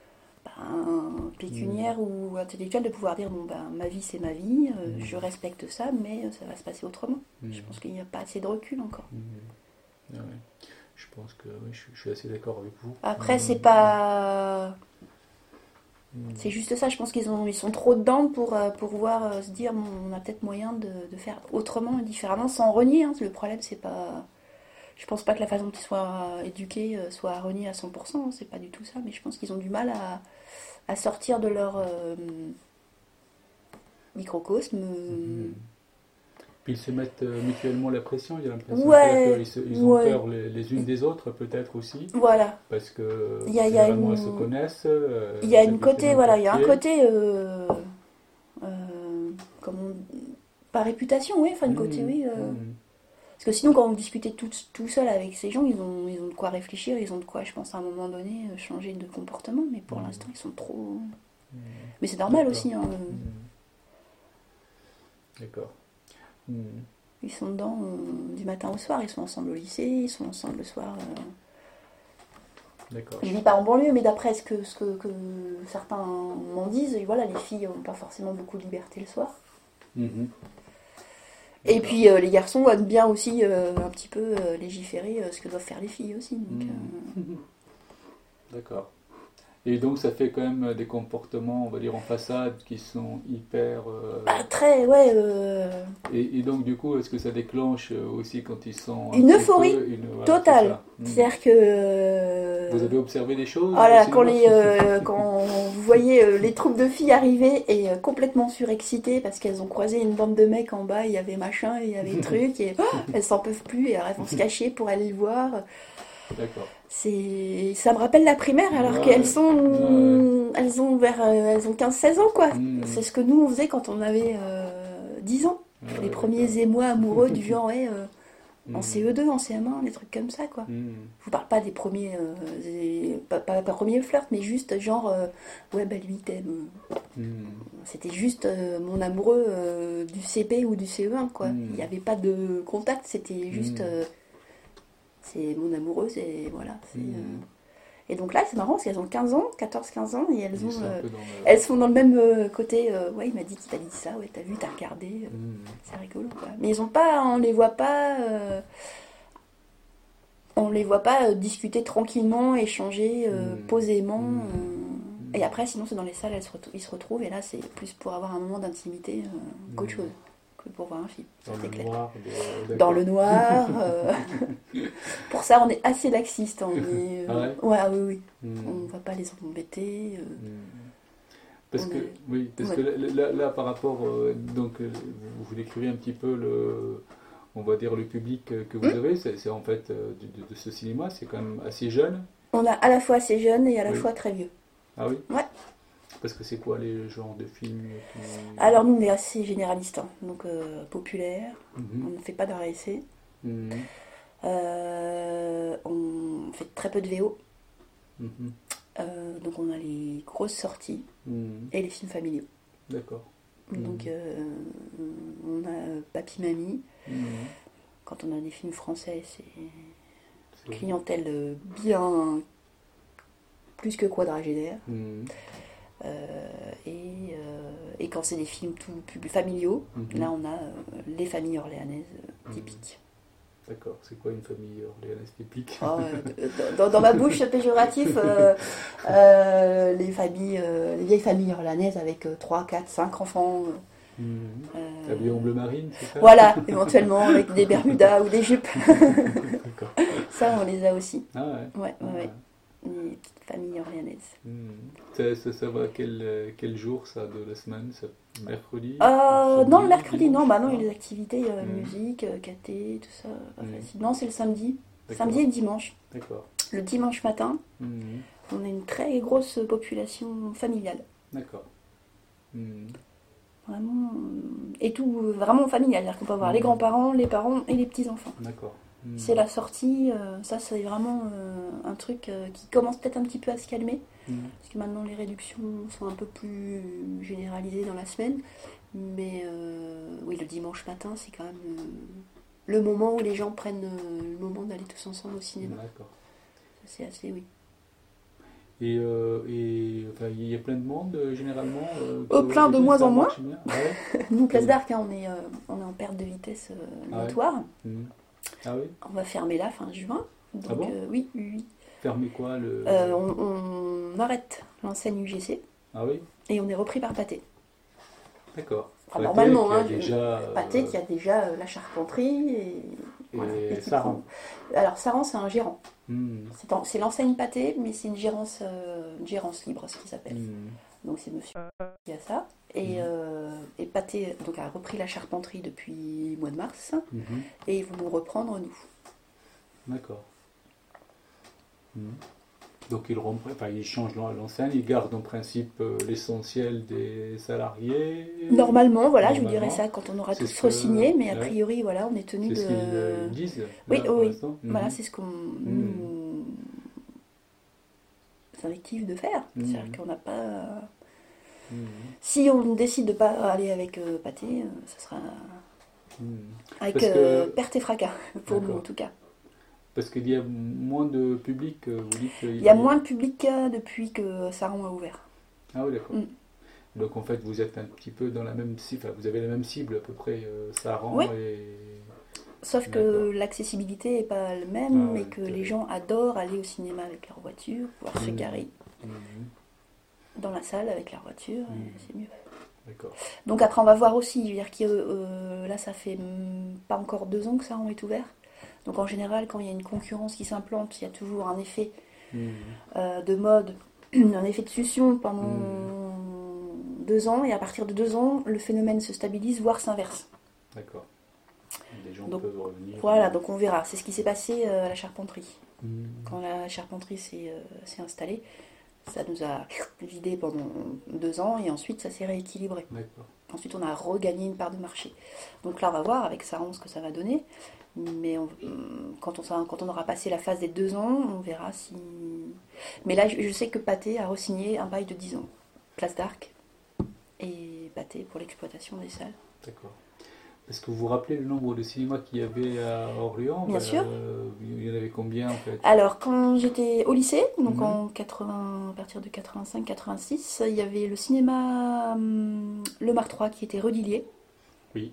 ben, pécuniaire ou intellectuelle de pouvoir dire bon ben ma vie c'est ma vie, euh, Mhm. je respecte ça, mais ça va se passer autrement. Mhm. Je pense qu'il n'y a pas assez de recul encore. Mhm. Ah ouais. Je pense que oui, je, je suis assez d'accord avec vous. Après Mhm. c'est pas, Mhm. c'est juste ça. Je pense qu'ils ont ils sont trop dedans pour euh, pour pouvoir euh, se dire bon, on a peut-être moyen de, de faire autrement et différemment sans renier. Hein. Le problème c'est pas, je pense pas que la façon dont ils soient éduqués euh, soit à renier à cent pour cent. Hein. C'est pas du tout ça. Mais je pense qu'ils ont du mal à à sortir de leur euh, microcosme. Mhm. Puis ils se mettent euh, mutuellement la pression, il y a l'impression. Ouais, C'est-à-dire qu'ils se- ils ont ouais. peur les, les unes des autres, peut-être aussi, Voilà. parce que Il y a- il y a généralement une- elles se connaissent. euh, Il y a elles une habitent les côté, mêmes voilà, il y a un quartiers. côté, euh, euh, comment, pas réputation, oui, enfin une côté, Mhm. oui. euh, Mhm. Parce que sinon, quand on discutait tout, tout seul avec ces gens, ils ont, ils ont de quoi réfléchir, ils ont de quoi, je pense, à un moment donné, euh, changer de comportement, mais pour Mhm. l'instant, ils sont trop... Mhm. Mais c'est normal D'accord. aussi, hein, euh, Mhm. D'accord. Mhm. ils sont dedans euh, du matin au soir, ils sont ensemble au lycée, ils sont ensemble le soir... euh, D'accord. Je vis pas en banlieue, mais d'après ce que, ce que, que certains m'en disent, voilà, les filles n'ont pas forcément beaucoup de liberté le soir. Mhm. Et D'accord. puis euh, les garçons aiment bien aussi euh, un petit peu euh, légiférer euh, ce que doivent faire les filles aussi. Donc, euh, Mhm. D'accord. Et donc ça fait quand même des comportements, on va dire en façade, qui sont hyper... euh, bah, très, ouais, euh, Et, et donc du coup, est-ce que ça déclenche euh, aussi quand ils sont... un Une petit euphorie peu, une- voilà, totale. c'est ça. Mhm. C'est-à-dire que... euh, Vous avez observé des choses oh là, au quand, cinéma les, euh, quand vous voyez euh, les troupes de filles arriver et euh, complètement surexcitées parce qu'elles ont croisé une bande de mecs en bas, il y avait machin, il y avait truc, et oh, elles s'en peuvent plus et alors elles vont se cacher pour aller le voir. D'accord. C'est, ça me rappelle la primaire alors Ouais, qu'elles ouais. sont, Ouais. elles ont vers, euh, elles ont quinze seize ans quoi. Mhm. C'est ce que nous on faisait quand on avait euh, dix ans. Ouais, Les ouais, premiers d'accord. émois amoureux du genre ouais, euh, en Mmh. C E deux, en C M un, des trucs comme ça, quoi. Mmh. Je vous parle pas des premiers, euh, des- pas, pas, pas premiers flirts, mais juste genre, euh, ouais, bah lui, t'aimes. Mmh. C'était juste euh, mon amoureux euh, du C P ou du C E un, quoi. Mm. Il n'y avait pas de contact, c'était juste, Mm. euh, c'est mon amoureux, c'est, voilà. c'est, Mm. euh. Et donc là, c'est marrant, parce qu'elles ont quinze ans, quatorze quinze ans, et elles, Ils ont, sont un euh, peu dans le- elles sont dans le même euh, côté, euh, ouais, il m'a dit qu'il t'a dit ça, ouais, t'as vu, t'as regardé, euh, Mm. c'est rigolo, quoi. Mais ils ont pas, on les voit pas... euh, on les voit pas euh, discuter tranquillement, échanger euh, Mm. posément. Mm. euh. Et après, sinon, c'est dans les salles, elles se retrou- ils se retrouvent. Et là, c'est plus pour avoir un moment d'intimité euh, qu'autre Mm. chose que pour voir un film. Ça, Dans c'est le clair. noir. de- Dans d'accord. le noir. euh. Pour ça, on est assez laxiste. On est, euh, Ah ouais ouais, ah oui, oui. Mm. On ne va pas les embêter. euh. Mm. Parce On que, est- oui, parce Ouais. que là, là- là, par rapport, euh, donc, euh, vous, vous décrivez un petit peu le, on va dire le public euh, que vous Mm. avez, c'est c'est en fait euh, de, de- de ce cinéma, c'est quand même assez jeune. On a à la fois assez jeunes et à la Oui. fois très vieux. Ah oui. Ouais. Parce que c'est quoi les genres de films qui... Alors, nous, on est assez généralistes. hein. Donc, euh, populaire. On Mhm. ne fait pas d'arrêt essai. Mhm. Euh, on fait très peu de V O. Mhm. Euh, donc on a les grosses sorties Mhm. et les films familiaux. D'accord. Donc Mhm. euh, on a Papy Mamie. Mhm. Quand on a des films français, c'est C'est- clientèle euh, bien plus que quadragénaire. Mhm. Euh, et, euh, et quand c'est des films tout pub- familiaux, Mhm. là on a euh, les familles orléanaises euh, Mhm. typiques. D'accord. C'est quoi une famille orléanaise typique? Oh, euh, dans, dans ma bouche péjoratif, euh, euh, les familles, euh, les vieilles familles orléanaises avec trois, quatre, cinq enfants. euh, Mhm. euh, Habillé en bleu marine, c'est ça? Voilà, éventuellement avec des bermudas ou des jupes. D'accord. Ça, on les a aussi. Ah ouais. Ouais, Ah ouais, ouais. Les petites familles orléanaises. Mhm. Ça, ça, ça va quel, euh, quel jour ça de la semaine? Ça, mercredi? Euh, samedi, non, le mercredi, non, dimanche? bah non, il y a des activités, euh, Mhm. musique, euh, caté, tout ça, pas Mhm. facile. Non, c'est le samedi. D'accord. Samedi et dimanche. D'accord. Le dimanche matin, Mhm. on a une très grosse population familiale. D'accord. Mhm. Vraiment, euh, et tout, euh, vraiment familial. C'est-à-dire qu'on peut avoir les Mhm. grands-parents, les parents et les petits-enfants. D'accord. Mhm. C'est la sortie, euh, ça c'est vraiment euh, un truc euh, qui commence peut-être un petit peu à se calmer. Mhm. Parce que maintenant les réductions sont un peu plus généralisées dans la semaine. Mais euh, oui, le dimanche matin, c'est quand même euh, le moment où les gens prennent euh, le moment d'aller tous ensemble au cinéma. D'accord. Ça, c'est assez, oui. Et, euh, et enfin, il y a plein de monde euh, généralement euh, Oh, qui- plein de qui- moins ça en moins. marche bien. Ah ouais. Nous, Place Oui. d'Arc, hein, on, est, euh, on est en perte de vitesse euh, Ah ouais. notoire. Mhm. Ah oui. On va fermer là fin juin. Donc, Ah bon euh, oui, oui, oui. Fermez quoi le. Euh, on, on arrête l'enseigne U G C Ah oui. et on est repris par Pathé. D'accord. Enfin, Pathé, normalement, qui a hein, déjà. Pathé euh, qui a déjà euh, la charpenterie et, Et voilà, et qui Saran. prend- Alors Saran, c'est un gérant. Mhm. C'est en- c'est l'enseigne Pathé, mais c'est une gérance, euh, une gérance libre, ce qui s'appelle. Mhm. Donc c'est monsieur qui a ça. Et, Mhm. euh, et Pathé donc, a repris la charpenterie depuis le mois de mars Mhm. et ils vont nous reprendre nous. D'accord. Mhm. Donc ils, rem- enfin, ils changent l'en- l'enseigne, ils gardent en principe euh, l'essentiel des salariés. Normalement, voilà, je vous Normalement. dirai ça quand on aura C'est tous ce que- re-signé, mais a ouais. priori, voilà, on est tenu C'est de. ce qu'ils euh, disent. Oui, là, oui, pour oui. l'instant. Mhm. Voilà, c'est ce qu'on nous invective de faire. Mhm. C'est-à-dire qu'on n'a pas. Mhm. Si on décide de pas aller avec euh, Pathé, euh, ça sera Mhm. avec Parce que- euh, perte et fracas, pour nous D'accord. en tout cas. Parce qu'il y a moins de public, euh, vous dites qu'il Il y a moins de public qu'il y a depuis que Saran a ouvert. Ah oui, d'accord. Mm. Donc en fait, vous êtes un petit peu dans la même cible, enfin, vous avez la même cible à peu près, euh, Saran Oui. et... Sauf que D'accord. l'accessibilité n'est pas la même, Ah ouais, et que tout à les fait. gens adorent aller au cinéma avec leur voiture, pouvoir se Mm. garer Mhm. dans la salle avec leur voiture, et Mm. c'est mieux. D'accord. Donc après, on va voir aussi. Je veux dire que euh, là, ça fait mm, pas encore deux ans que Saran est ouvert. Donc en général, quand il y a une concurrence qui s'implante, il y a toujours un effet Mhm. euh, de mode, un effet de succion pendant Mm. deux ans. Et à partir de deux ans, le phénomène se stabilise, voire s'inverse. D'accord. Les gens Donc, peuvent revenir. Voilà, donc on verra. C'est ce qui s'est passé euh, à la charpenterie. Mhm. Quand la charpenterie s'est euh, s'est installée, ça nous a vidé pendant deux ans et ensuite ça s'est rééquilibré. D'accord. Ensuite, on a regagné une part de marché. Donc là, on va voir avec Saran ce que ça va donner. Mais on- quand, on, sera- quand on aura passé la phase des deux ans, on verra si... Mais là, je, je sais que Pathé a re-signé un bail de dix ans. Place d'Arc et Pathé pour l'exploitation des salles. D'accord. Est-ce que vous vous rappelez le nombre de cinémas qu'il y avait à Orléans? Bien Ben, sûr. euh, il y en avait combien en fait? Alors, quand j'étais au lycée, donc Mhm. en quatre-vingts, à partir de quatre-vingt-cinq quatre-vingt-six, il y avait le cinéma hum, Le Mar trois qui était Redilier. Oui.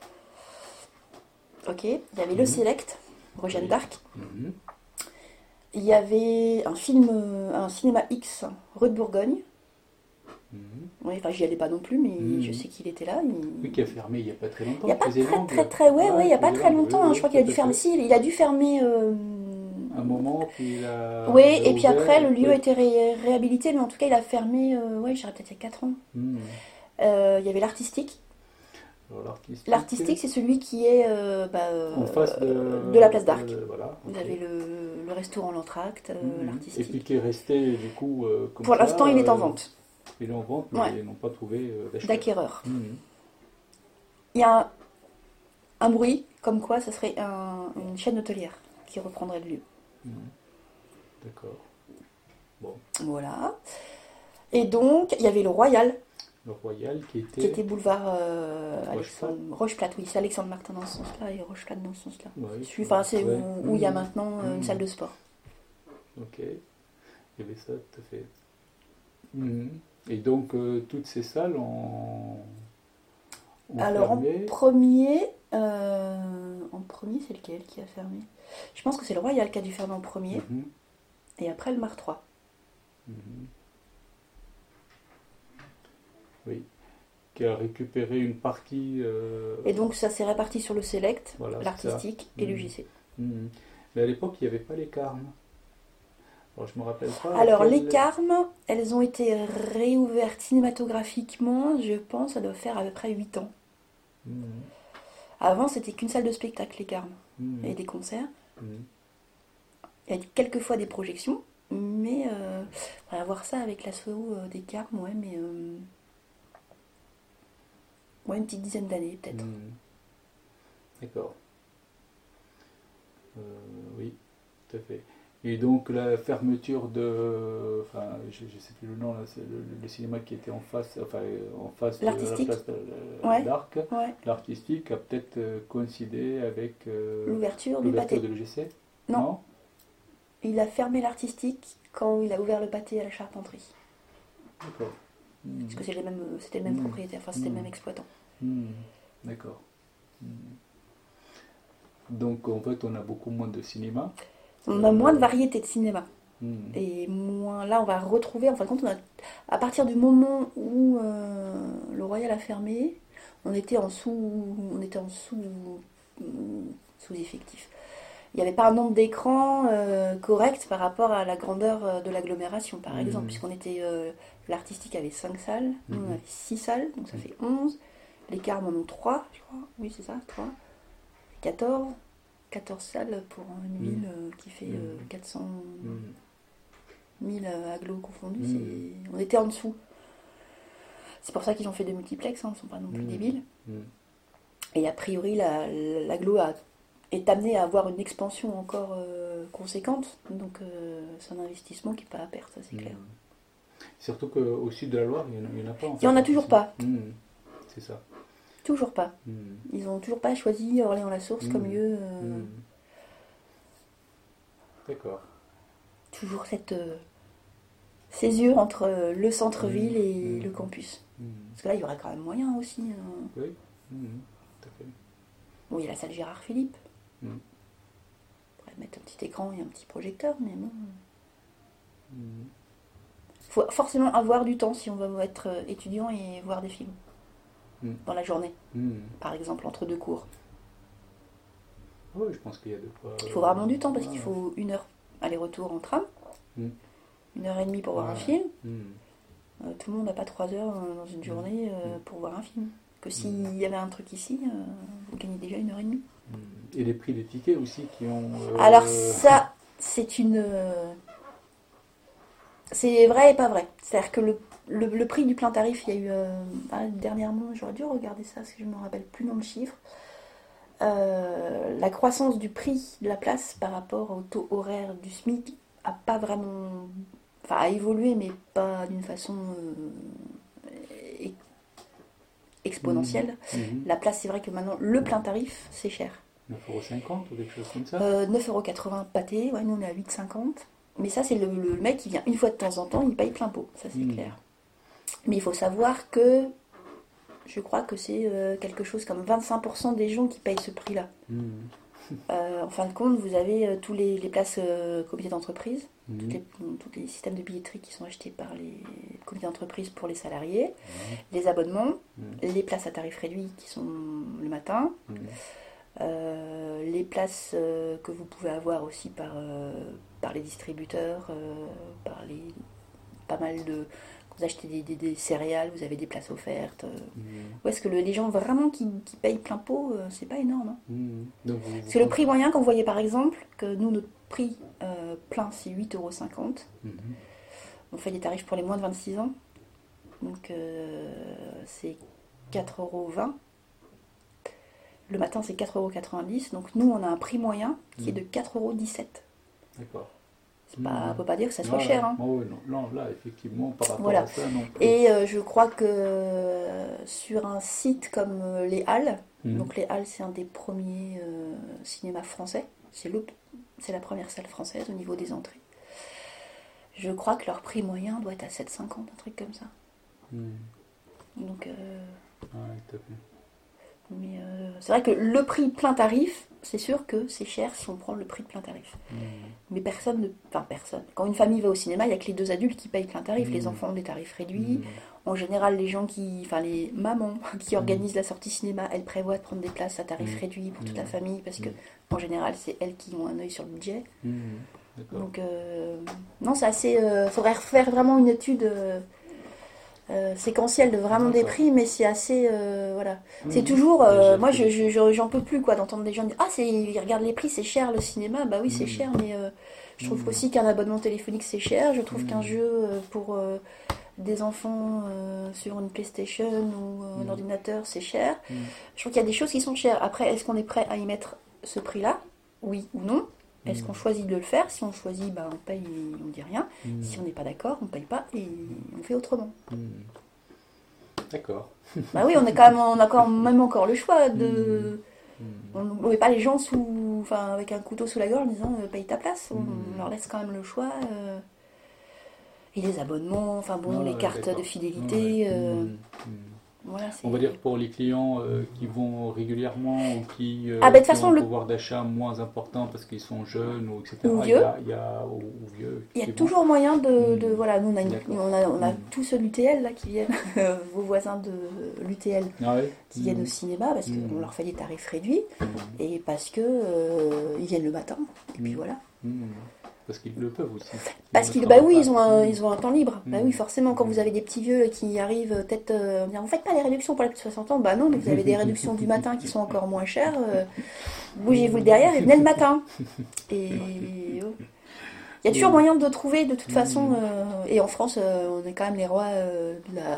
Ok. Il y avait le Mhm. Select, Jeanne Oui. d'Arc. Mhm. Il y avait un film, euh, un cinéma X, rue de Bourgogne. Mhm. Oui, enfin, j'y allais pas non plus, mais Mhm. je sais qu'il était là. Il Oui, qui a fermé il n'y a pas très longtemps. il n'y a pas faisait très, l'angle. très, très, ouais, ouais, il y a il pas faisait très l'angle, longtemps, oui, hein. oui, Je crois qu'il a tout dû à fermer, fait. si, il a dû fermer. euh, Un moment, puis il a, Oui, il a et puis ouvert, après, le lieu oui. a été ré- réhabilité, mais en tout cas, il a fermé, euh, ouais, je dirais peut-être il y a quatre ans. Mhm. Euh, il y avait l'artistique. Alors, l'artistique, L'artistique, c'est celui qui est euh, bah, euh, en face de, de la place d'Arc. de- voilà, Vous ok. avez le, le restaurant L'Entracte, euh, Mhm. Et puis l'artistique. qui est resté du coup euh, comme Pour ça. l'instant, il est en euh, vente, Il est en vente, mais Ouais. ils n'ont pas trouvé euh, d'acheteur. d'acquéreur. Mhm. Il y a un, un bruit, comme quoi ça serait un- une chaîne hôtelière qui reprendrait le lieu. Mhm. D'accord. Bon, Voilà. Et donc, il y avait le Royal, le Royal qui était. qui était boulevard euh, Rocheplatte. Alexandre, Rocheplatte, oui, c'est Alexandre Martin dans ce sens-là et Rocheplatte dans ce sens-là. Ouais, Celui- Enfin, c'est ouais. où, où il y a Mhm. maintenant euh, une Mhm. salle de sport. Ok, il y avait ça, tout à fait. Mhm. Et donc, euh, toutes ces salles ont, ont Alors, en fermé. premier, euh, en premier, c'est lequel qui a fermé? Je pense que c'est le Royal qui a dû fermer en premier, Mhm. et après le Mar trois. Mhm. Oui, qui a récupéré une partie. euh, Et donc, ça s'est réparti sur le Select, Voilà, c'est l'artistique ça. et Mhm. l'U J C. Mhm. Mais à l'époque, il n'y avait pas les carmes. Alors, je me rappelle pas. Alors, laquelle- les Carmes, elles ont été réouvertes cinématographiquement, je pense, ça doit faire à peu près huit ans. Mhm. Avant, c'était qu'une salle de spectacle, les Carmes, Mhm. et des concerts. Mhm. Il y a quelquefois des projections, mais euh, on va voir ça avec l'assaut euh, des Carmes, ouais, mais euh, ouais, une petite dizaine d'années peut-être. Mhm. D'accord. Euh, oui, tout à fait. Et donc la fermeture de, enfin, je ne sais plus le nom là, c'est le, le cinéma qui était en face, enfin euh, en face de la L'artistique. place de, de- Ouais. d'Arc, Ouais, l'artistique a peut-être euh, coïncidé avec euh, l'ouverture du l'ouverture pâté. de l'E G C. Non, il a fermé l'artistique quand il a ouvert le pâté à la charpenterie. D'accord. Mhm. Parce que c'est les mêmes, c'était le même Mhm. propriétaire, enfin c'était le Mhm. même exploitant. Mhm. D'accord. Mhm. Donc en fait, on a beaucoup moins de cinéma. On a Euh, moins de variété de cinéma. Mhm. Et moins, là, on va retrouver, en fin de compte, on a, à partir du moment où euh, le Royal a fermé, on était en sous, on était en sous, sous effectif. Il n'y avait pas un nombre d'écrans euh, correct par rapport à la grandeur euh, de l'agglomération, par Mhm. exemple, puisqu'on était, euh, l'artistique avait cinq salles, nous on Mhm. avait six salles, donc ça Mhm. fait onze. Les Carmes en ont trois, je crois. Oui, c'est ça, trois. quatorze. quatorze salles pour une Mhm. ville euh, qui fait euh, Mhm. quatre cent Mhm. mille euh, agglos confondus. Mhm. c'est- On était en dessous. C'est pour ça qu'ils ont fait des multiplex, hein, ils ne sont pas non plus Mhm. débiles. Mhm. Et a priori, la- l'agglo a- est amené à avoir une expansion encore euh, conséquente. Donc euh, c'est un investissement qui n'est pas à perte, ça c'est clair. Mhm. Surtout qu'au sud de la Loire, il n'y en, a pas. En Il y en fait, a toujours ici. pas. Mhm. C'est ça. Toujours pas. Mhm. Ils n'ont toujours pas choisi Orléans-la-Source comme Mhm. lieu. euh, Mhm. D'accord. Toujours cette euh, césure entre euh, le centre-ville et Mhm. le campus. Mhm. Parce que là, il y aurait quand même moyen aussi. hein. Oui. Mhm. Tout à fait. Bon, il y a la salle Gérard Philippe. Mhm. On pourrait mettre un petit écran et un petit projecteur, mais bon. Mhm. Il faut forcément avoir du temps si on veut être euh, étudiant et voir des films Mhm. dans la journée, Mhm. par exemple entre deux cours. Oui, je pense qu'il y a de quoi. Il faut vraiment du temps parce Ouais. qu'il faut une heure aller-retour en tram, Mhm. une heure et demie pour voir Ouais. un film. Mhm. Euh, tout le monde n'a pas trois heures euh, dans une journée euh, Mhm. pour voir un film. Que s'il Mhm. y avait un truc ici, euh, vous gagnez déjà une heure et demie. Mhm. Et les prix des tickets aussi qui ont. euh, Alors ça, c'est une... euh, C'est vrai et pas vrai. C'est-à-dire que le, le, le prix du plein tarif, il y a eu... euh, ah, dernièrement, j'aurais dû regarder ça parce que je ne me rappelle plus dans le chiffre. euh, la croissance du prix de la place par rapport au taux horaire du SMIC a pas vraiment, enfin a évolué, mais pas d'une façon euh, e- exponentielle. Mmh. Mmh. La place, c'est vrai que maintenant le plein tarif, c'est cher. neuf euros cinquante ou quelque chose comme ça. Euh, neuf euros quatre-vingts pâté, ouais, nous on est à huit euros cinquante. Mais ça, c'est le, le mec qui vient une fois de temps en temps, il paye plein pot, ça c'est Mmh. clair. Mais il faut savoir que je crois que c'est euh, quelque chose comme vingt-cinq pour cent des gens qui payent ce prix-là. Mmh. Euh, en fin de compte, vous avez euh, tous les, les places euh, comités d'entreprise, Mmh. toutes les, tous les systèmes de billetterie qui sont achetés par les comités d'entreprise pour les salariés, Mmh. les abonnements, Mmh. les places à tarif réduit qui sont le matin, Mmh. euh, les places euh, que vous pouvez avoir aussi par, euh, par les distributeurs, euh, par les pas mal de... Vous achetez des, des- des céréales, vous avez des places offertes. euh. Mmh. Ouais, est-ce que le- les gens vraiment qui, qui payent plein pot, euh, c'est pas énorme, hein. Mmh. Donc, vous, Parce que le prix moyen, quand vous voyez par exemple que nous, notre prix euh, plein, c'est huit euros cinquante. Mmh. On fait des tarifs pour les moins de vingt-six ans. Donc euh, c'est quatre euros vingt. Le matin, c'est quatre euros quatre-vingt-dix. Donc nous, on a un prix moyen qui est de quatre euros dix-sept. D'accord. C'est pas, Mmh. on ne peut pas dire que ça soit Ouais, cher, hein. ouais, non, non, là, effectivement, par rapport Voilà. à ça, non plus. Et euh, je crois que euh, sur un site comme euh, les Halles, Mmh. donc les Halles, c'est un des premiers euh, cinémas français. C'est le, c'est la première salle française au niveau des entrées. Je crois que leur prix moyen doit être à sept euros cinquante, un truc comme ça. Mmh. Donc, euh, Ouais, tout à fait. mais euh, c'est vrai que le prix plein tarif, c'est sûr que c'est cher si on prend le prix de plein tarif. Mmh. Mais personne ne... Enfin, personne. Quand une famille va au cinéma, il n'y a que les deux adultes qui payent plein tarif. Mmh. Les enfants ont des tarifs réduits. Mmh. En général, les gens qui... Enfin, les mamans qui Mmh. organisent la sortie cinéma, elles prévoient de prendre des places à tarif Mmh. réduit pour toute Mmh. la famille parce que, Mmh. en général, c'est elles qui ont un œil sur le budget. Mmh. D'accord. Donc, euh, non, c'est assez... Il faudrait refaire vraiment une étude euh, euh, séquentielle de vraiment des D'accord. prix, mais c'est assez... euh, voilà. Mmh. C'est toujours... euh, Déjà moi, fait. je, je- je- j'en peux plus, quoi, d'entendre des gens dire « Ah, c'est, ils regardent les prix, c'est cher le cinéma. » Bah oui, c'est Mmh. cher, mais euh, je trouve Mmh. aussi qu'un abonnement téléphonique, c'est cher. Je trouve Mmh. qu'un jeu euh, pour euh, des enfants euh, sur une PlayStation ou euh, un Mmh. ordinateur, c'est cher. Mmh. Je trouve qu'il y a des choses qui sont chères. Après, est-ce qu'on est prêt à y mettre ce prix-là? Oui ou non? Est-ce Mmh. qu'on choisit de le faire? Si on choisit, bah, on paye et on dit rien. Mmh. Si on n'est pas d'accord, on paye pas et on fait autrement. Mmh. D'accord. Bah oui, on, est quand même, on a quand même encore le choix de... Mmh. On ne met pas les gens sous, enfin, avec un couteau sous la gorge en disant euh, paye ta place. On, Mmh. on leur laisse quand même le choix. euh. Et les abonnements, enfin bon, Ah les ouais, cartes d'accord. de fidélité. Ouais. euh, Mmh. Mmh. Voilà, c'est... On va dire pour les clients euh, qui vont régulièrement ou qui, euh, Ah, bah, de qui toute façon, ont un le- pouvoir d'achat moins important parce qu'ils sont jeunes ou et cetera. Ou Il y a, vieux. il y a- ou, ou vieux. Il y a effectivement. toujours moyen de, de- Mmh. voilà, nous on a, une- D'accord. on a, on a Mmh. tous ceux de l'U T L là qui viennent, vos voisins de l'U T L Ah ouais. qui viennent Mmh. au cinéma parce Mmh. qu'on leur fait des tarifs réduits Mmh. et parce que euh, ils viennent le matin et puis Mmh. voilà. Mmh. Parce qu'ils le peuvent aussi. Parce Ils qu'ils, ne bah travaillent oui, pas. ils ont un, Mmh. ils ont un temps libre. Bah Mmh. oui, forcément, quand Mmh. vous avez des petits vieux qui arrivent, euh, peut-être, euh, en disant, vous faites pas les réductions pour les plus de soixante ans. Bah non, mais vous avez des réductions du matin qui sont encore moins chères. euh, bougez-vous le derrière et venez le matin. Et oh. Il y a toujours Mmh. moyen de trouver, de toute façon. Mmh. euh, et en France, euh, on est quand même les rois euh, de la.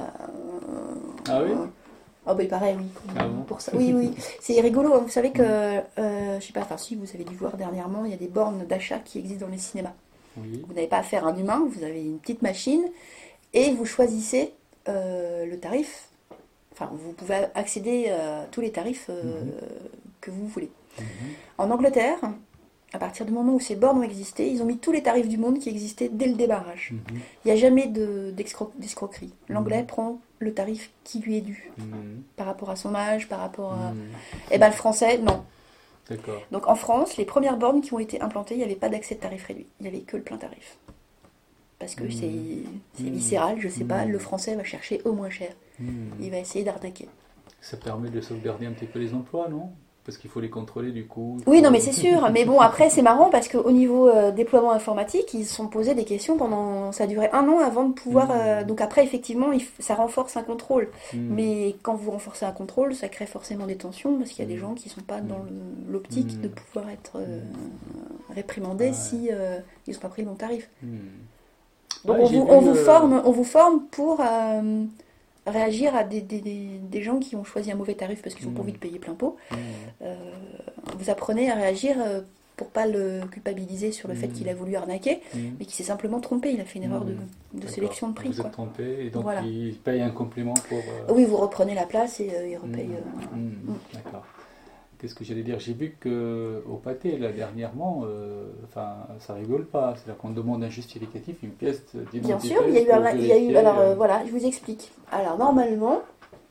Ah oui. Ah bah pareil, oui. Ah bon. Pour ça. Oui, oui. C'est rigolo. Hein. Vous savez que, euh, je sais pas, enfin si vous avez dû voir dernièrement, il y a des bornes d'achat qui existent dans les cinémas. Oui. Vous n'avez pas affaire à un humain, vous avez une petite machine et vous choisissez euh, le tarif. Enfin, vous pouvez accéder à tous les tarifs euh, Mhm. que vous voulez. Mhm. En Angleterre, à partir du moment où ces bornes ont existé, ils ont mis tous les tarifs du monde qui existaient dès le démarrage. Mhm. Il n'y a jamais de, d'escro- d'escroquerie. L'anglais Mhm. prend le tarif qui lui est dû Mhm. par rapport à son âge, par rapport à... Mhm. Eh ben le français, non. D'accord. Donc en France, les premières bornes qui ont été implantées, il n'y avait pas d'accès de tarif réduit. Il n'y avait que le plein tarif. Parce que Mmh. c'est, c'est Mmh. viscéral, je sais pas, Mmh. le français va chercher au moins cher. Mhm. Il va essayer d'arnaquer. Ça permet de sauvegarder un petit peu les emplois, non? Parce qu'il faut les contrôler du coup. il Oui, faut- non, mais c'est sûr. Mais bon, après, c'est marrant parce qu'au niveau euh, déploiement informatique, ils se sont posés des questions pendant. Ça a duré un an avant de pouvoir. Mmh. euh, Donc après, effectivement, il f- ça renforce un contrôle. Mhm. Mais quand vous renforcez un contrôle, ça crée forcément des tensions parce qu'il y a des Mmh. gens qui sont pas Mmh. dans le- l'optique Mmh. de pouvoir être euh, Mmh. réprimandés Ouais. si euh, ils n'ont pas pris le bon tarif. Mhm. Donc Ouais, on, j'ai vous, vu, on, vous euh, forme, on vous forme pour, euh, réagir à des, des, des, des gens qui ont choisi un mauvais tarif parce qu'ils ont Mmh. pas envie de payer plein pot. Mmh. Euh, vous apprenez à réagir euh, pour pas le culpabiliser sur le fait Mmh. qu'il a voulu arnaquer, Mmh. mais qu'il s'est simplement trompé. Il a fait une erreur de, Mmh. de D'accord. sélection de prix. Vous Quoi. êtes trompé et donc Voilà. il paye un complément pour. euh, Oui, vous reprenez la place et euh, il repaye. Mmh. euh, Mmh. mmh. D'accord. Qu'est-ce que j'allais dire? J'ai vu qu'au pâté, là, dernièrement, euh, enfin, ça rigole pas. C'est-à-dire qu'on demande un justificatif, une pièce d'identité. Bien sûr, il y a eu, pour un, il y a eu vérifier, alors euh, euh, voilà, je vous explique. Alors normalement,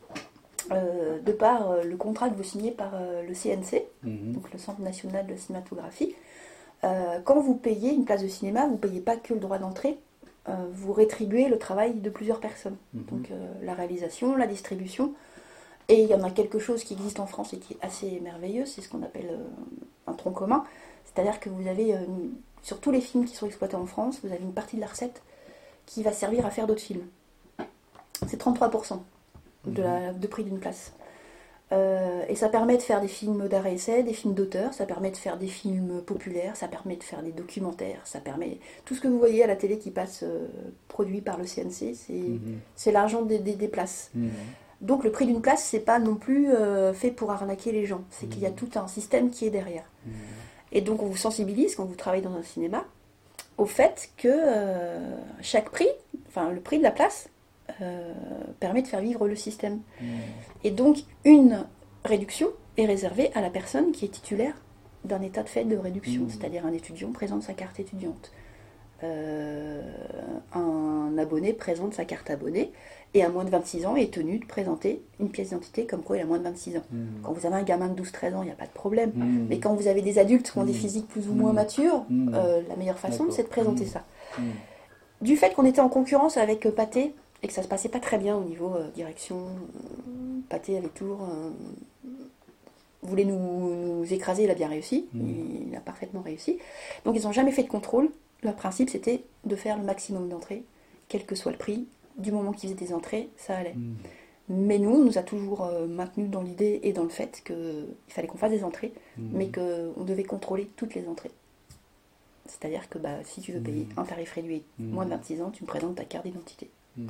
euh, de par euh, le contrat que vous signez par euh, le C N C, mhm. donc le Centre National de Cinématographie, euh, quand vous payez une place de cinéma, vous ne payez pas que le droit d'entrée, euh, vous rétribuez le travail de plusieurs personnes. Mhm. Donc euh, la réalisation, la distribution, et il y en a quelque chose qui existe en France et qui est assez merveilleux, c'est ce qu'on appelle euh, un tronc commun, c'est-à-dire que vous avez, euh, une- sur tous les films qui sont exploités en France, vous avez une partie de la recette qui va servir à faire d'autres films. C'est trente-trois pour cent de, la, de prix d'une place. Euh, et ça permet de faire des films d'art et essai, des films d'auteur, ça permet de faire des films populaires, ça permet de faire des documentaires, ça permet... Tout ce que vous voyez à la télé qui passe euh, produit par le C N C, c'est Mhm. c'est l'argent des, des, des places. Mhm. Donc le prix d'une place, c'est pas non plus euh, fait pour arnaquer les gens, c'est qu'il y a Mhm. tout un système qui est derrière. Mhm. Et donc on vous sensibilise quand vous travaillez dans un cinéma au fait que euh, chaque prix, enfin le prix de la place, euh, permet de faire vivre le système. Mhm. Et donc une réduction est réservée à la personne qui est titulaire d'un état de fait de réduction, Mmh. c'est-à-dire un étudiant présente sa carte étudiante. Euh, un abonné présente sa carte abonné et à moins de vingt-six ans est tenu de présenter une pièce d'identité comme quoi il a moins de vingt-six ans. Mhm. Quand vous avez un gamin de douze treize ans, il n'y a pas de problème. Mhm. Mais quand vous avez des adultes qui ont des Mmh. physiques plus ou moins Mmh. matures, Mmh. euh, la meilleure façon, D'accord. c'est de présenter Mmh. ça. Mhm. Du fait qu'on était en concurrence avec euh, Pathé et que ça se passait pas très bien au niveau euh, direction, euh, Pathé avait toujours euh, voulait nous, nous écraser, il a bien réussi, Mmh. il a parfaitement réussi. Donc ils n'ont jamais fait de contrôle. Leur principe c'était de faire le maximum d'entrées, quel que soit le prix. Du moment qu'ils faisaient des entrées, ça allait. Mhm. Mais nous, on nous a toujours euh, maintenus dans l'idée et dans le fait qu'il fallait qu'on fasse des entrées, Mhm. mais qu'on devait contrôler toutes les entrées. C'est-à-dire que bah, si tu veux payer Mhm. un tarif réduit, Mhm. moins de vingt-six ans, tu me présentes ta carte d'identité. Mhm.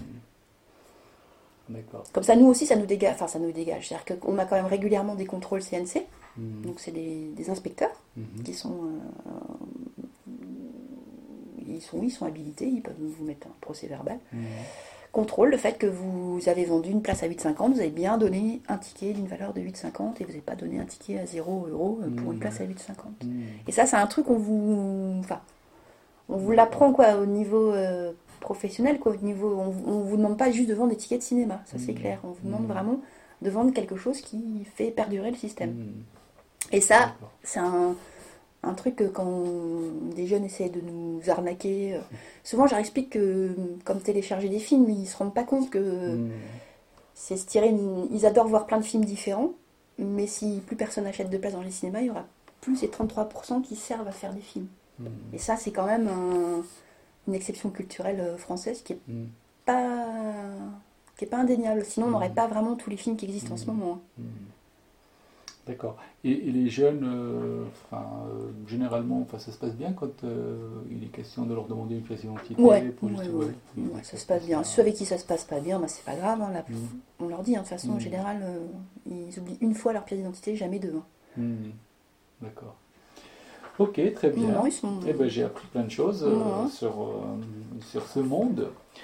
D'accord. Comme ça, nous aussi, ça nous dégage. Enfin, ça nous dégage. C'est-à-dire qu'on a quand même régulièrement des contrôles C N C. Mhm. Donc, c'est des, des inspecteurs Mhm. qui sont, euh, ils sont, ils sont habilités. Ils peuvent vous mettre un procès verbal. Mhm. Contrôle le fait que vous avez vendu une place à huit cinquante, vous avez bien donné un ticket d'une valeur de huit cinquante et vous n'avez pas donné un ticket à zéro euro pour une Mhm. place à huit cinquante. Mhm. Et ça, c'est un truc qu'on vous, enfin, on vous l'apprend quoi au niveau euh, professionnel, quoi. Au niveau, on, on vous demande pas juste de vendre des tickets de cinéma, ça c'est Mhm. clair. On vous demande Mhm. vraiment de vendre quelque chose qui fait perdurer le système. Mhm. Et ça, D'accord. c'est un, un truc que quand des jeunes essaient de nous arnaquer, euh, souvent je leur explique que comme télécharger des films, ils se rendent pas compte que Mhm. c'est se tirer une... Ils adorent voir plein de films différents, mais si plus personne n'achète de place dans les cinémas, il y aura plus ces trente-trois pour cent qui servent à faire des films. Mhm. Et ça, c'est quand même un- une exception culturelle euh, française qui est Mhm. pas, qui est pas indéniable. Sinon, on n'aurait Mhm. pas vraiment tous les films qui existent en ce Mhm. moment. hein. Mhm. D'accord. Et, et les jeunes, euh, enfin, euh, généralement, enfin, ça se passe bien quand euh, il est question de leur demander une pièce d'identité Ouais, pour ouais, juste- ouais, ouais, oui, ouais, ça se d'accord, passe bien. ça- Ceux avec qui ça se passe pas bien, bah, c'est pas grave. hein, la- Mhm. On leur dit, hein, de toute façon, en Mhm. général, euh, ils oublient une fois leur pièce d'identité, jamais deux. hein. Mhm. D'accord. Ok, très bien. Non, ils sont... Eh ben, j'ai appris plein de choses euh, Mhm. sur, euh, sur ce monde.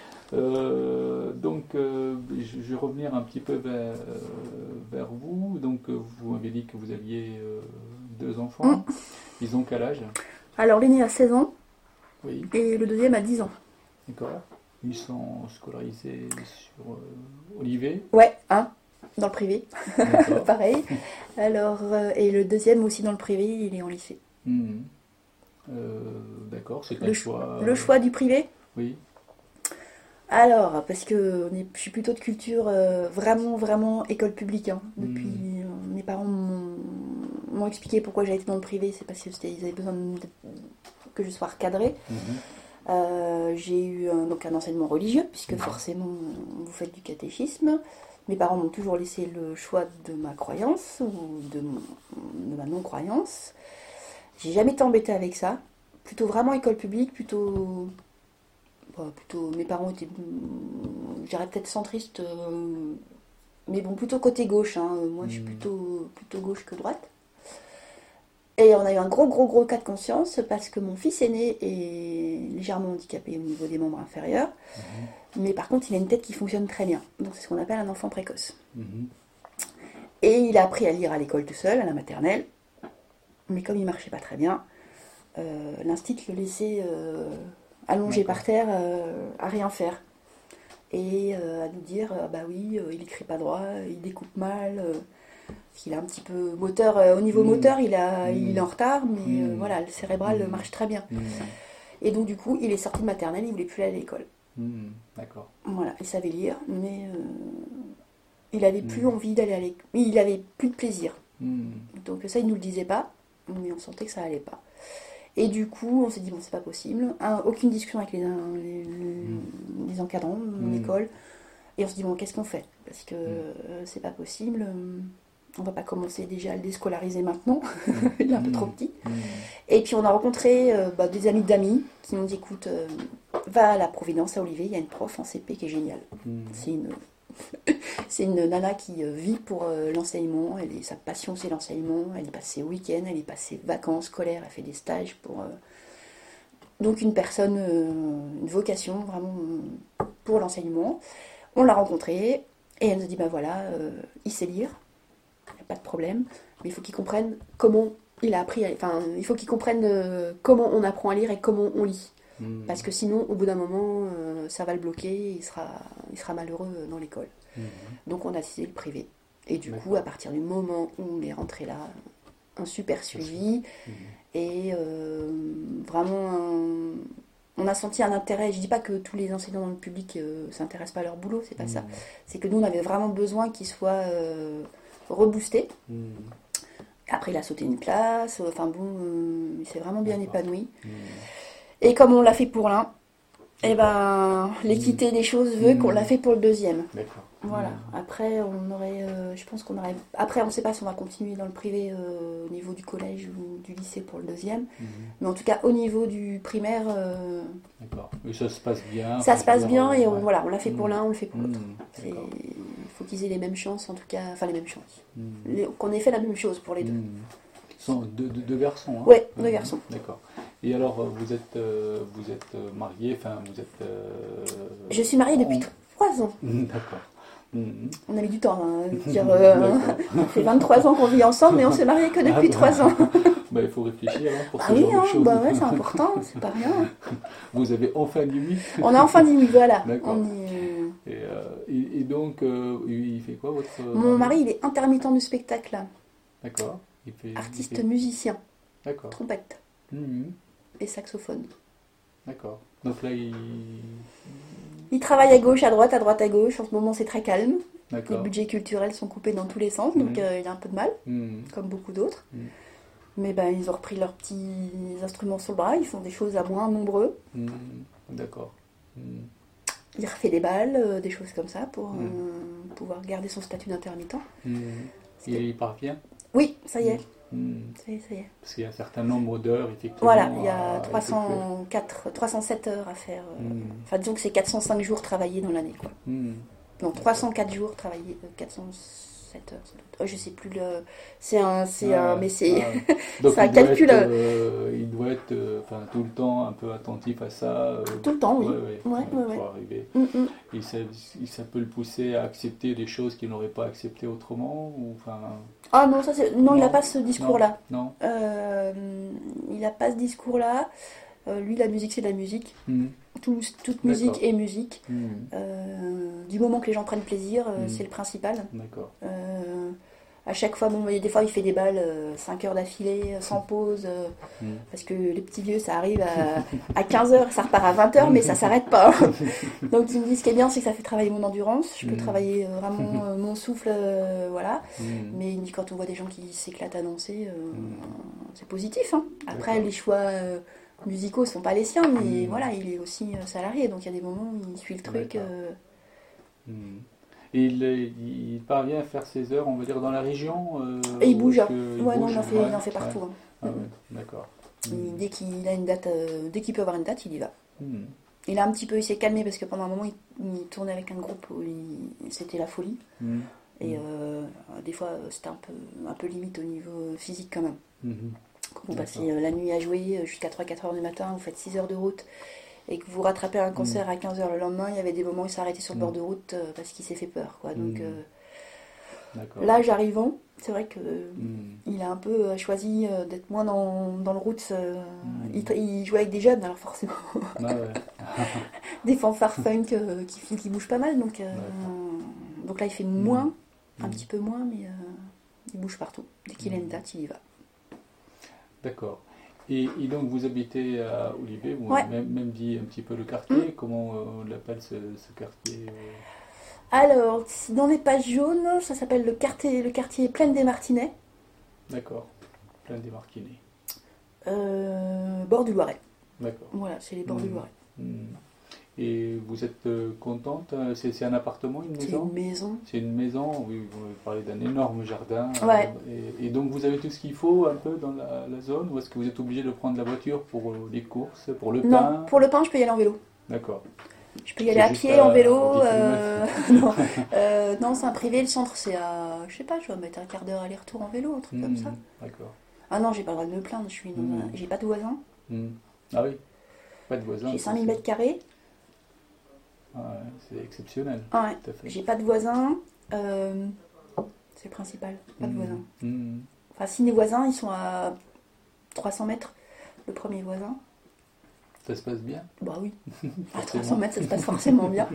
Euh, donc, euh, je, je vais revenir un petit peu vers, euh, vers vous. Donc, euh, vous m'avez dit que vous aviez euh, deux enfants. Mhm. Ils ont quel âge? Alors, l'aîné a seize ans Oui, et le deuxième a dix ans. d'accord. Ils sont scolarisés sur euh, Olivet. Ouais, un, dans le privé. D'accord. Pareil. Alors, euh, et le deuxième aussi dans le privé, il est en lycée. Mhm. Euh, d'accord, c'est un Le, choix. le choix du privé? Oui. Alors, parce que on est- je suis plutôt de culture euh, vraiment, vraiment école publique. hein. Depuis, Mm. euh, mes parents m'ont m'ont expliqué pourquoi j'ai été dans le privé. C'est parce qu'ils avaient besoin de- que je sois recadrée. Mhm. Euh, j'ai eu un, donc un enseignement religieux, puisque Mhm. forcément, vous faites du catéchisme. Mes parents m'ont toujours laissé le choix de ma croyance ou de, mon- de ma non-croyance. J'ai jamais été embêtée avec ça. Plutôt vraiment école publique, plutôt bah, plutôt, mes parents étaient, je dirais peut-être centristes, euh, mais bon, plutôt côté gauche. Hein. Moi, je suis plutôt, plutôt gauche que droite. Et on a eu un gros, gros, gros cas de conscience parce que mon fils aîné est légèrement handicapé au niveau des membres inférieurs. Mmh. Mais par contre, il a une tête qui fonctionne très bien. Donc, c'est ce qu'on appelle un enfant précoce. Mmh. Et il a appris à lire à l'école tout seul, à la maternelle. Mais comme il ne marchait pas très bien, euh, l'instit le laissait euh, allongé D'accord. par terre euh, à rien faire. Et euh, à nous dire, euh, bah oui, euh, il n'écrit pas droit, il découpe mal... Euh, Il a un petit peu moteur, euh, au niveau mmh. moteur, il, a, mmh. il est en retard, mais mmh. euh, voilà, le cérébral mmh. marche très bien. Mmh. Et donc, du coup, il est sorti de maternelle, il ne voulait plus aller à l'école. Mmh. D'accord. Voilà, il savait lire, mais euh, il n'avait plus mmh. envie d'aller à l'école. Il n'avait plus de plaisir. Mmh. Donc, ça, il ne nous le disait pas, mais on sentait que ça n'allait pas. Et du coup, on s'est dit, bon, c'est pas possible. Un, aucune discussion avec les, les, mmh. les encadrants de mon mmh. école. Et on se dit, bon, qu'est-ce qu'on fait ? Parce que mmh. euh, c'est pas possible. On va pas commencer déjà à le déscolariser maintenant. Il est un peu trop petit. Mmh. Et puis on a rencontré euh, bah, des amis d'amis qui m'ont dit, écoute, euh, va à la Providence à Olivier, il y a une prof en C P qui est géniale. Mmh. C'est une... c'est une nana qui euh, vit pour euh, l'enseignement. Elle est... Sa passion, c'est l'enseignement. Elle y passe ses week-ends, elle y passe ses vacances scolaires, elle fait des stages pour... Euh... Donc une personne, euh, une vocation vraiment euh, pour l'enseignement. On l'a rencontrée et elle nous a dit, ben voilà, euh, il sait lire, il n'y a pas de problème, mais il faut qu'il comprenne comment il a appris, à... enfin, il faut qu'il comprenne euh, comment on apprend à lire et comment on lit. Mmh. Parce que sinon, au bout d'un moment, euh, ça va le bloquer, et il sera, il sera malheureux dans l'école. Mmh. Donc on a décidé le privé. Et du D'accord. coup, à partir du moment où on est rentré là, un super suivi, mmh. et euh, vraiment un... On a senti un intérêt. Je ne dis pas que tous les enseignants dans le public ne euh, s'intéressent pas à leur boulot, c'est pas mmh. ça. C'est que nous, on avait vraiment besoin qu'ils soient euh, reboostés. Mmh. Après, il a sauté une classe. Enfin bon, euh, il s'est vraiment bien D'accord. épanoui. Mmh. Et comme on l'a fait pour l'un, eh ben, l'équité mmh. des choses veut mmh. qu'on l'a fait pour le deuxième. D'accord. Voilà. Mmh. Après, on aurait, euh, je pense qu'on aurait. Après, on ne sait pas si on va continuer dans le privé euh, au niveau du collège ou du lycée pour le deuxième. Mmh. Mais en tout cas, au niveau du primaire. Euh, D'accord. Et ça se passe bien. Ça se passe bien et on, ouais. voilà, on l'a fait pour mmh. l'un, on le fait pour l'autre. Il faut qu'ils aient les mêmes chances, en tout cas. Enfin, les mêmes chances. Mmh. Les, qu'on ait fait la même chose pour les deux. Mmh. Ce sont deux, deux, deux garçons. Hein. Oui, deux garçons. D'accord. Et alors, vous êtes, euh, vous êtes mariés, enfin, vous êtes. Euh, Je suis mariée depuis trois ans. D'accord. Mmh. On a mis du temps, hein, dire, euh, ça fait vingt-trois ans qu'on vit ensemble, mais on s'est mariés que depuis trois ah, bah. ans. Bah, il faut réfléchir hein, pour ah ce oui, genre hein, de choses. Bah ouais, c'est important, c'est pas rien. Vous avez enfin dit oui. On a enfin dit oui, voilà. D'accord. On est... et, euh, et, et donc, euh, il fait quoi votre Mon mari, il est intermittent du spectacle. D'accord. Il fait, Artiste il fait... musicien. D'accord. Trompette. Mmh. Et saxophone. D'accord. Donc là, il... Il travaille à gauche, à droite, à droite, à gauche. En ce moment, c'est très calme. D'accord. Les budgets culturels sont coupés dans tous les sens, donc mmh. euh, il a un peu de mal, mmh. comme beaucoup d'autres. Mmh. Mais ben, ils ont repris leurs petits instruments sur le bras, ils font des choses à moins nombreux. Mmh. D'accord. Mmh. Il refait des balles, euh, des choses comme ça, pour mmh. euh, pouvoir garder son statut d'intermittent. Mmh. Et il parvient ? Oui, ça y est. Mmh. Ça y est, ça y est. Parce qu'il y a un certain nombre d'heures, effectivement. Voilà, il y a trois cent quatre, trois cent sept heures à faire. Euh, mmh. Enfin, disons que c'est quatre cent cinq jours travaillés dans l'année, quoi. Mmh. Non, trois cent quatre jours travaillés, euh, quatre cent sept heures, sans doute. Oh, je sais plus le. C'est un. C'est ah, un mais c'est. Ah. C'est un calcul. Être, euh, il doit être euh, tout le temps un peu attentif à ça. Euh, tout le temps, oui. Ouais, ouais, ouais, ouais, pour ouais. arriver. Mm-hmm. Et ça, ça peut le pousser à accepter des choses qu'il n'aurait pas acceptées autrement ou, enfin... Ah non, ça c'est... non, non, il n'a pas ce discours-là. Non. non. Euh, il n'a pas ce discours-là. Euh, lui, la musique, c'est de la musique. Mm. Tout, toute musique D'accord. est musique. Mm. Euh, du moment que les gens prennent plaisir, euh, mm. c'est le principal. D'accord. Euh, à chaque fois, bon, des fois, il fait des balles euh, cinq heures d'affilée, sans pause. Euh, mm. Parce que les petits vieux, ça arrive à, à quinze heures, ça repart à vingt heures, mais ça ne s'arrête pas. Donc, il me dit, ce qui est bien, c'est que ça fait travailler mon endurance. Je peux mm. travailler euh, vraiment euh, mon souffle, euh, voilà. Mm. Mais il me dit, quand on voit des gens qui s'éclatent à danser, euh, mm. c'est positif. Hein. Après, D'accord. les choix... Euh, musicaux ne sont pas les siens, mais mmh. voilà, il est aussi euh, salarié, donc il y a des moments où il suit le truc. Euh... Mmh. Et il, il parvient à faire ses heures, on va dire, dans la région euh, Et il bouge, il ouais, bouge non, il en fait, ouais. il en fait partout. Ouais. Hein. Ah, ouais. D'accord. Mmh. Dès qu'il a une date, euh, dès qu'il peut avoir une date, il y va. Mmh. il a un petit peu, il s'est calmé parce que pendant un moment, il, il tournait avec un groupe où il- c'était la folie. Mhm. Et euh, des fois, c'était un peu, un peu limite au niveau physique quand même. Mhm. Quand vous D'accord. passez euh, la nuit à jouer euh, jusqu'à trois quatre heures du matin, vous faites six heures de route et que vous rattrapez un concert à quinze heures le lendemain, il y avait des moments où il s'est arrêté sur le bord de route euh, parce qu'il s'est fait peur, quoi. Donc Mhm. euh, D'accord. l'âge arrivant, c'est vrai que euh, Mhm. il a un peu euh, choisi euh, d'être moins dans, dans le roots. euh, Mhm. il, tra- il jouait avec des jeunes, alors forcément Ah ouais. des fanfares funk euh, qui, qui bougent pas mal. Donc, euh, D'accord. donc là, il fait moins, un Mhm. petit peu moins, mais euh, il bouge partout. Dès qu'il a une date, il y va. D'accord. Et, et donc vous habitez à Olivet, vous Ouais. avez même, même dit un petit peu le quartier, comment euh, on l'appelle ce, ce quartier euh Alors, si dans les pages jaunes, ça s'appelle le quartier, le quartier Plaine des Martinets, D'accord. Plein des Marquinets. euh, bord du Loiret. D'accord. Voilà, c'est les bords du Mhm. Loiret. Mhm. Et vous êtes euh, contente euh, C'est c'est un appartement, une C'est maison une maison. C'est une maison, oui, vous m'avez parlé d'un énorme jardin. euh, Ouais. et, et donc vous avez tout ce qu'il faut un peu dans la, la zone, ou est-ce que vous êtes obligé de prendre la voiture pour euh, les courses, pour le Non, pain pour le pain, je peux y aller en vélo. D'accord. Je peux y C'est aller à juste pied, à en vélo. dix euh, non, euh, non c'est un privé. Le centre, c'est à, je sais pas, je vais mettre un quart d'heure aller-retour en vélo, un truc comme ça. Mhm. D'accord. Ah non, j'ai pas le droit de me plaindre. Je suis dans un- Mhm. j'ai pas de voisins. Mhm. Ah oui, pas de voisins. J'ai ça, cinq mille c'est- mètres carrés. Ah ouais, c'est exceptionnel. Ouais. Tout à fait. J'ai pas de voisins. euh, c'est le principal. Pas de Mhm. voisins. Mhm. Enfin, si les voisins, ils sont à trois cents mètres. Le premier voisin. Ça se passe bien Bah oui. À Forcément. trois cents mètres, ça se passe forcément bien.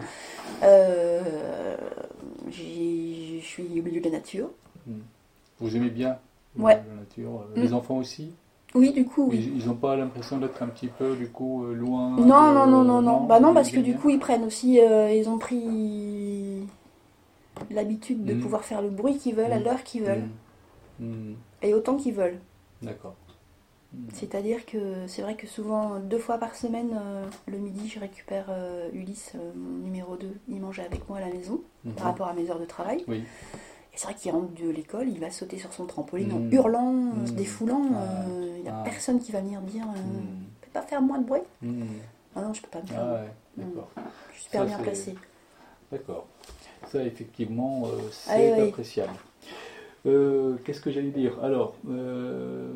Euh, j'ai- je suis au milieu de la nature. Mhm. Vous aimez bien euh, Ouais. la nature euh, Mhm. Les enfants aussi Oui, du coup, oui. Ils n'ont pas l'impression d'être un petit peu, du coup, euh, loin Non, de- non, non, non, non. Bah non, ils parce que aiment du bien coup, ils prennent aussi, euh, ils ont pris l'habitude de Mhm. pouvoir faire le bruit qu'ils veulent à Mhm. l'heure qu'ils veulent Mhm. Mhm. et autant qu'ils veulent. D'accord. Mhm. C'est-à-dire que c'est vrai que souvent, deux fois par semaine, euh, le midi, je récupère euh, Ulysse, euh, mon numéro deux. Il mange avec moi à la maison Mhm. par rapport à mes heures de travail. Oui. Et c'est vrai qu'il rentre de l'école, il va sauter sur son trampoline en Mhm. hurlant, Mhm. en se défoulant. Ah. euh, Il n'y a Ah. personne qui va venir dire euh, Mhm. Tu peux pas faire moins de bruit. Mhm. Ah non, je peux pas me faire. Ah ouais, d'accord. Je suis super Ça, bien c'est- placée. D'accord. Ça, effectivement, euh, c'est Ah oui, oui. appréciable. Euh, Qu'est-ce que j'allais dire Alors, euh,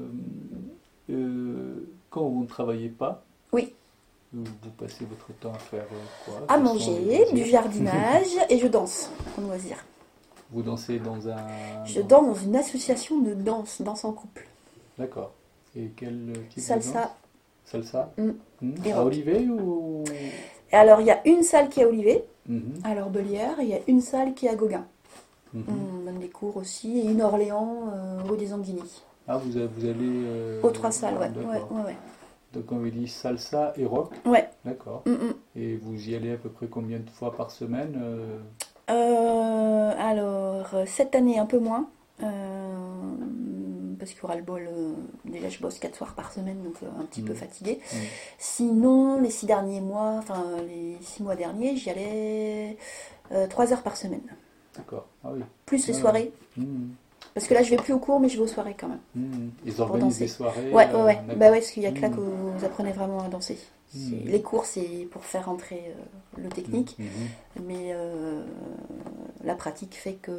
euh, quand vous ne travaillez pas, Oui. vous, vous passez votre temps à faire euh, quoi À Quels sont manger, les du loisirs jardinage et je danse en loisir. Vous dansez dans un... Je danse dans une association de danse, danse en couple. D'accord. Et quel type de Salsa. danse Salsa Mm. Hmm. Et À rock. Olivet ou... Et alors, il y a une salle qui est à Olivet, Mhm. à l'Orbelière, et il y a une salle qui est à Gauguin. Mhm. On donne des cours aussi, et une à Orléans, euh, rue des Anguillis. Ah, vous, avez- vous allez... euh, Aux trois salles, ouais. D'accord. Ouais, ouais, ouais. Donc on vous dit salsa et rock, Ouais. d'accord. Mm, mm. Et vous y allez à peu près combien de fois par semaine euh, Euh, alors, euh, cette année, un peu moins. euh, parce qu'il y aura le bol. euh, déjà, je bosse quatre soirs par semaine, donc euh, un petit Mm. peu fatiguée. Mm. Sinon, les six derniers mois, enfin, les six mois derniers, j'y allais euh, trois heures par semaine. D'accord, ah oui. Plus les Ouais, soirées. Mm. Parce que là, je vais plus au cours, mais je vais aux soirées quand même. Mm. Ils organisent danser. des soirées Ouais, euh, ouais, ouais. d'accord. Bah ouais, parce qu'il y a que là Mm. que vous, vous apprenez vraiment à danser. C'est- Mm. Les cours, c'est pour faire entrer euh, le technique, Mhm. mais euh, la pratique fait que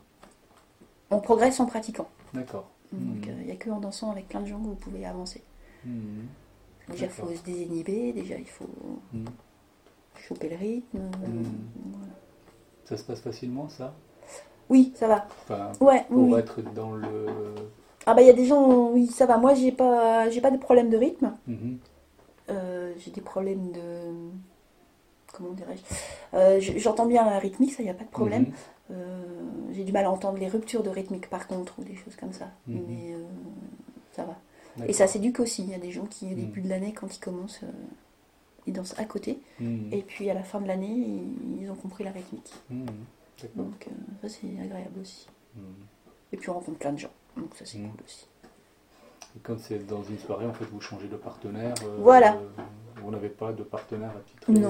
on progresse en pratiquant. D'accord. Donc, Mm. il n'y a que en dansant avec plein de gens que vous pouvez avancer. Mm. Déjà, il faut D'accord. se désinhiber, déjà, il faut Mm. choper le rythme. euh, Mm. voilà. Ça se passe facilement, ça Oui, ça va. Enfin, Ouais, pour oui, oui. être dans le... Ah bah, il y a des gens, oui, ça va. Moi, j'ai pas, j'ai pas de problème de rythme. Mhm. Euh, j'ai des problèmes de... Comment dirais-je Euh, j- J'entends bien la rythmique, ça, il n'y a pas de problème. Mhm. Euh, j'ai du mal à entendre les ruptures de rythmique, par contre, ou des choses comme ça. Mhm. Mais euh, ça va. Et D'accord. ça s'éduque aussi. Il y a des gens qui, au Mhm. début de l'année, quand ils commencent, euh, ils dansent à côté. Mhm. Et puis, à la fin de l'année, ils, ils ont compris la rythmique. Mhm. D'accord. Donc, euh, ça, c'est agréable aussi. Mhm. Et puis, on rencontre plein de gens. Donc, ça, c'est Mhm. cool aussi. Et quand c'est dans une soirée, en fait, vous changez de partenaire. euh, Voilà. Vous n'avez pas de partenaire à titrer. Non. euh,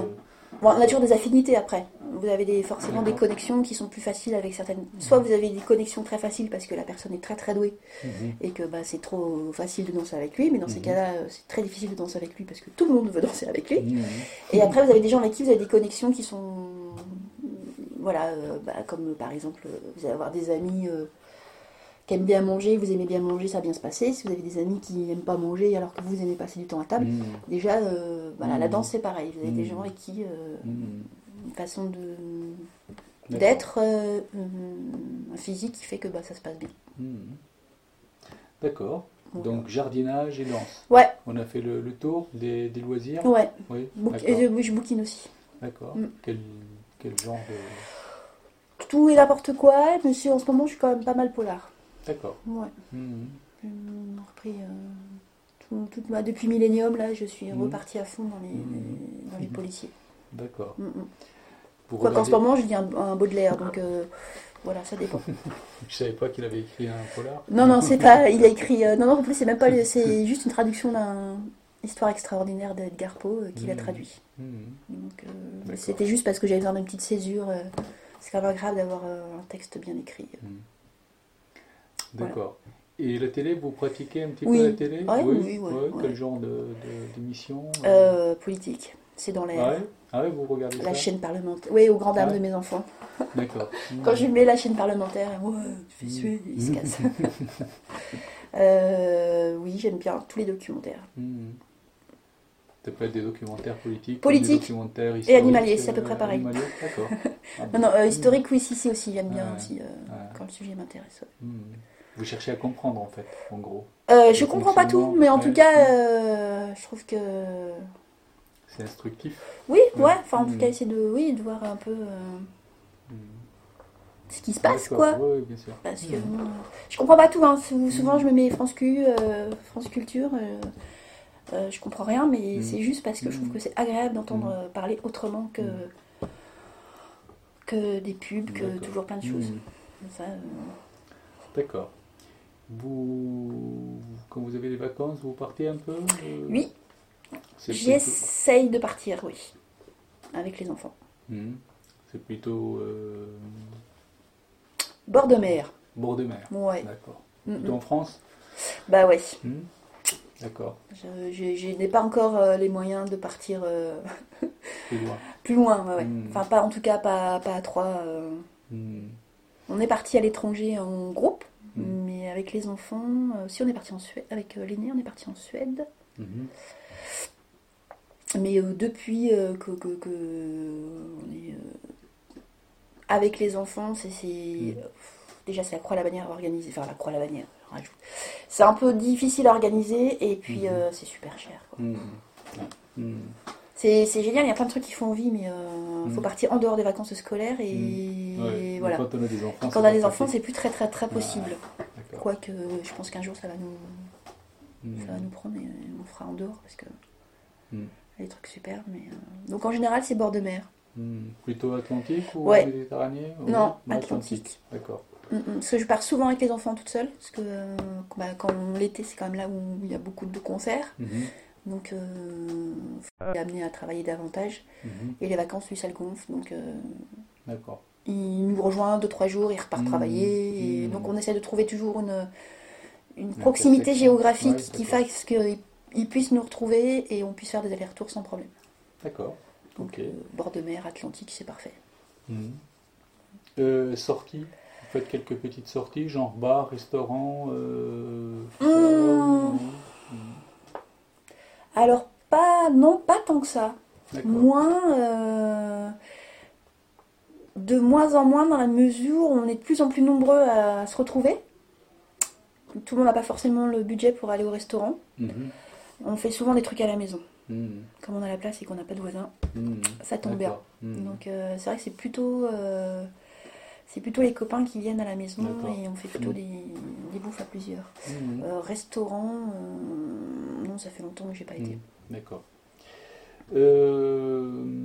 Bon, on a toujours des affinités après. Vous avez des, forcément des D'accord. connexions qui sont plus faciles avec certaines. Soit vous avez des connexions très faciles parce que la personne est très très douée Mhm. et que bah, c'est trop facile de danser avec lui, mais dans ces Mhm. cas-là, euh, c'est très difficile de danser avec lui parce que tout le monde veut danser avec lui. Mhm. Et après, vous avez des gens avec qui vous avez des connexions qui sont. Voilà, euh, bah, comme euh, par exemple, euh, vous allez avoir des amis euh, qui aiment bien manger, vous aimez bien manger, ça va bien se passer. Si vous avez des amis qui n'aiment pas manger alors que vous aimez passer du temps à table, Mhm. déjà, euh, voilà, la Mhm. danse c'est pareil. Vous avez des Mhm. gens avec qui. euh, Mhm. une façon de D'accord. d'être, euh, euh, un physique qui fait que bah, ça se passe bien. Mhm. D'accord. Donc, Donc jardinage et danse. Ouais, On a fait le, le tour des, des loisirs. ouais. Oui. Bouc- D'accord. et je, je bouquine aussi. D'accord. Mm. Quel, quel genre de... Tout et n'importe quoi, mais si, en ce moment je suis quand même pas mal polar. D'accord. Ouais. Mhm. J'ai repris euh, tout, toute ma- depuis Millennium, là, je suis Mhm. repartie à fond dans les, Mhm. dans les Mhm. policiers. D'accord. Mm, mm. Vous Quoi qu'en ce regardez... moment, je lis un, un Baudelaire, donc euh, voilà, ça dépend. Je savais pas qu'il avait écrit un polar. Non, non, c'est pas. Il a écrit. euh, non, non, en plus, c'est même pas. le- C'est juste une traduction d'un Histoire extraordinaire d'Edgar Poe euh, qu'il a Mhm. traduit. Mhm. Donc, euh, D'accord. c'était juste parce que j'avais besoin d'une petite césure. euh, c'est quand même agréable d'avoir euh, un texte bien écrit. Mhm. D'accord. Et la télé, vous pratiquez un petit peu Oui. la télé? Ouais, Oui. oui, ouais, Ouais. ouais. Quel genre de, de- d'émission euh Euh, politique, c'est dans Ah l'air. ouais? Ah ouais, vous regardez La ça? chaîne parlementaire. Oui, aux grandes dames Ah ouais. de mes enfants. D'accord. Quand je lui mets la chaîne parlementaire, ouais, tu fais suer, il se casse. Euh, oui, j'aime bien tous les documentaires. Mhm. Ça peut être des documentaires politiques, comme Politique des documentaires et historiques. animalier, c'est à peu euh, près pareil. animaliers, d'accord. Ah Non, bon. non, euh, Mhm. historique, oui, si, si aussi, j'aime bien Ouais. aussi euh, Ouais. quand le sujet m'intéresse. Ouais. Mhm. Vous cherchez à comprendre en fait, en gros. Euh, je Le comprends pas tout, fonctionnement, mais en ouais. tout cas, Mhm. euh, je trouve que. C'est instructif. Oui, Ouais. ouais, enfin en tout Mhm. cas, essayer de, oui, de voir un peu euh, Mhm. ce qui se passe, D'accord. quoi. Oui, bien sûr. Parce que Mhm. bon, euh, je comprends pas tout, hein. Sou- Souvent, Mhm. je me mets France Q, euh, France Culture, euh, euh, je comprends rien, mais Mhm. c'est juste parce que je trouve Mhm. que c'est agréable d'entendre Mhm. euh, parler autrement que, Mhm. que des pubs, que D'accord. toujours plein de choses. Mhm. Ça, euh, D'accord. Vous, quand vous avez des vacances, vous partez un peu euh, Oui, C'est plutôt, j'essaye de partir, oui, avec les enfants. Mhm. C'est plutôt euh, Bord de mer, bord de mer. ouais. D'accord. Mm, Plutôt mm. en France Bah ouais. Mhm. D'accord. Je, je- je n'ai pas encore euh, les moyens de partir euh, Plus loin. plus loin, ouais, ouais. Mm. Enfin, pas, en tout cas, pas, pas à trois. euh. Mhm. On est parti à l'étranger en groupe, Mm. mais avec les enfants, euh, si on est parti en Suède, avec euh, l'aîné, on est parti en Suède. Mhm. Mais euh, depuis euh, que, que, que on est euh, avec les enfants, c'est c'est- Mm. euh, déjà c'est la Croix-la-Bannière organisée, enfin la Croix-la-Bannière, je rajoute. C'est un peu difficile à organiser et puis Mhm. euh, c'est super cher, quoi. Mhm. Ouais. Mhm. C'est c'est génial, il y a plein de trucs qui font envie, mais il faut Mm. partir en dehors des vacances scolaires et Mm. Ouais. Mais voilà. quand on a des enfants, Quand c'est on a pas des enfants, pratique. c'est plus très très très possible. D'accord. Quoique, je pense qu'un jour ça va nous, Mhm. ça va nous prendre et on fera en dehors parce que Mm. les trucs super. Mais euh, donc en général, c'est bord de mer. Mhm. Plutôt Atlantique ou Ouais. Méditerranée? Oui. Non, Ouais, Atlantique. D'accord. Mm, mm. Parce que je pars souvent avec les enfants toute seule, parce que euh, bah, quand l'été, c'est quand même là où il y a beaucoup de concerts. Mhm. Donc, euh, faut l'amener à travailler davantage. Mhm. Et les vacances, lui, ça le gonfle. Donc, euh, D'accord. il nous rejoint deux trois jours, il repart Mmh. travailler. Et Mmh. donc, on essaie de trouver toujours une, une Une proximité intersection. géographique Ouais, qui d'accord. fasse qu'il il puisse nous retrouver et on puisse faire des allers-retours sans problème. D'accord. Donc, Ok. euh, bord de mer, Atlantique, c'est parfait. Mhm. Euh, sorties. Vous faites quelques petites sorties, genre bar, restaurant. Euh... ça, Mmh. ou non Mhm. Alors, pas, non, pas tant que ça. D'accord. Moins, euh, de moins en moins dans la mesure où on est de plus en plus nombreux à se retrouver. Tout le monde n'a pas forcément le budget pour aller au restaurant. Mhm. On fait souvent des trucs à la maison. Mhm. Comme on a la place et qu'on n'a pas de voisins, Mhm. ça tombe bien. D'accord. Mhm. Donc euh, c'est vrai que c'est plutôt, euh, c'est plutôt les copains qui viennent à la maison D'accord. et on fait plutôt Mhm. des, des bouffes à plusieurs. Mhm. Euh, restaurant, euh, non, ça fait longtemps que j'ai pas été. Mhm. D'accord. Euh,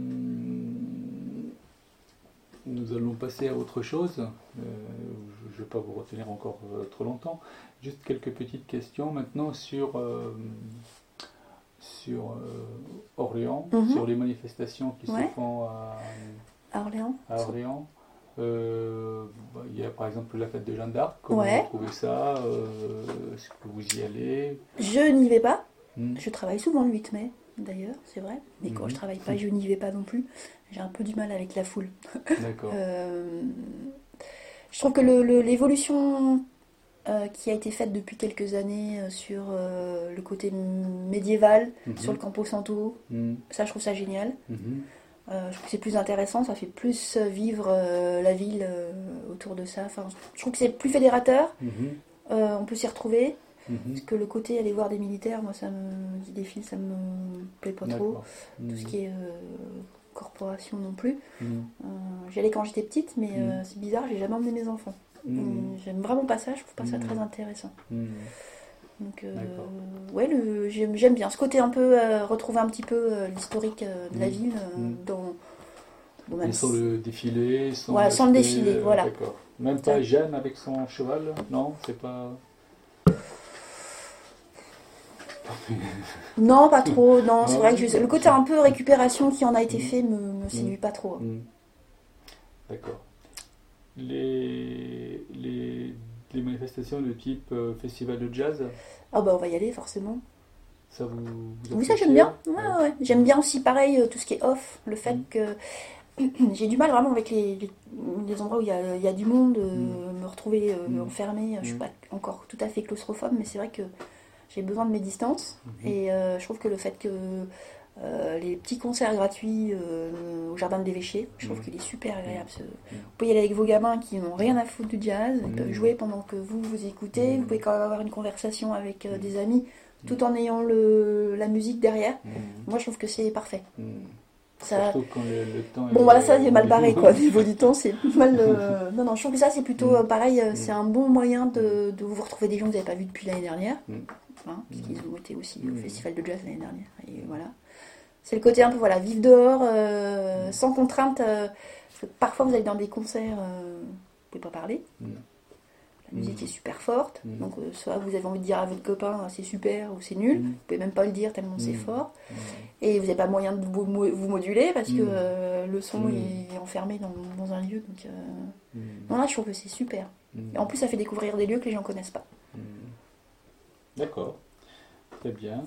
Nous allons passer à autre chose. Euh, je ne vais pas vous retenir encore euh, trop longtemps. Juste quelques petites questions maintenant sur, euh, sur euh, Orléans, Mhm. sur les manifestations qui Ouais. se font à, À Orléans. à Orléans. Euh, bah, il y a par exemple la fête de Jeanne d'Arc. Comment Ouais. vous trouvez ça? euh, Est-ce que vous y allez? Je n'y vais pas. Hmm. Je travaille souvent le huit mai, d'ailleurs, c'est vrai. Mais quand Mhm. je travaille pas, je n'y vais pas non plus. J'ai un peu du mal avec la foule. D'accord. Euh, je trouve que le- le- l'évolution euh, qui a été faite depuis quelques années euh, sur euh, le côté médiéval, Mhm. sur le Campo Santo, Hmm. ça je trouve ça génial. Mhm. Euh, je trouve que c'est plus intéressant, ça fait plus vivre euh, la ville euh, autour de ça. Enfin, je trouve que c'est plus fédérateur, Mhm. euh, on peut s'y retrouver. Mhm. Parce que le côté aller voir des militaires, moi ça me qui défilent, ça me plaît pas trop. D'accord. Tout ce Hmm. qui est euh, corporation non plus. Hmm. Euh, J'y allais quand j'étais petite, mais euh, Mm. c'est bizarre, j'ai jamais emmené mes enfants. Hmm. Euh, J'aime vraiment pas ça, je trouve pas ça Mm. très intéressant. Hmm. Donc, euh, D'accord. ouais, le- j'aime j'aime bien ce côté un peu, euh, retrouver un petit peu euh, l'historique euh, de la Mm. ville euh, Mm. dans. Bon, même Et sans si- le défilé, sans Voilà, sans le l'aspect, défilé, euh, voilà. D'accord. Même Ça- pas Jeanne avec son cheval? Non, c'est pas. Non, pas trop, non, c'est Ah vrai oui, que je- le côté un peu récupération qui en a été Mm. fait me, me séduit pas trop. Hmm. D'accord. Les, les, les manifestations de type euh, festival de jazz, Ah bah on va y aller forcément. ça vous, vous Oui, ça appréciez? j'aime bien. Ouais, Ouais. ouais. J'aime bien aussi pareil euh, tout ce qui est off, le fait Mm. que j'ai du mal vraiment avec les, les, les endroits où il y a, il y a du monde, euh, Mm. me retrouver euh, Mm. enfermée. Je suis Mm. pas encore tout à fait claustrophobe, mais c'est vrai que j'ai besoin de mes distances. Mhm. Et euh, je trouve que le fait que euh, les petits concerts gratuits euh, au Jardin de l'Évêché, je trouve Mm. qu'il est super agréable. ce- Mm. Vous pouvez y aller avec vos gamins qui n'ont rien à foutre du jazz, ils Mm. peuvent jouer pendant que vous vous écoutez, Mm. vous pouvez quand même avoir une conversation avec euh, Mm. des amis tout en ayant le, la musique derrière. Hmm. Moi je trouve que c'est parfait. Hmm. Ça... Surtout quand le, le temps Bon est- voilà, ça c'est mal barré quoi, au niveau du temps c'est mal... euh, Non, non, je trouve que ça c'est plutôt Mm. euh, pareil, euh, Mm. c'est un bon moyen de, de vous retrouver des gens que vous n'avez pas vus depuis l'année dernière, Mm. hein, puisqu'ils ont été aussi au Mm. festival de jazz l'année dernière, et voilà. C'est le côté un peu, voilà, vivre dehors, euh, Mm. sans contrainte, euh, parce que parfois vous allez dans des concerts, euh, vous pouvez pas parler, Mm. la musique Mm. est super forte, Mm. donc euh, soit vous avez envie de dire à votre copain ah, c'est super ou c'est nul, Mm. vous pouvez même pas le dire tellement c'est Mm. fort. Mm. Et vous n'avez pas moyen de vous, mo- vous moduler parce que Mm. euh, le son Mm. est enfermé dans, dans un lieu. Donc, euh, Mm. non, là, je trouve que c'est super. Mm. Et en plus, ça fait découvrir des lieux que les gens ne connaissent pas. Mm. D'accord, très bien.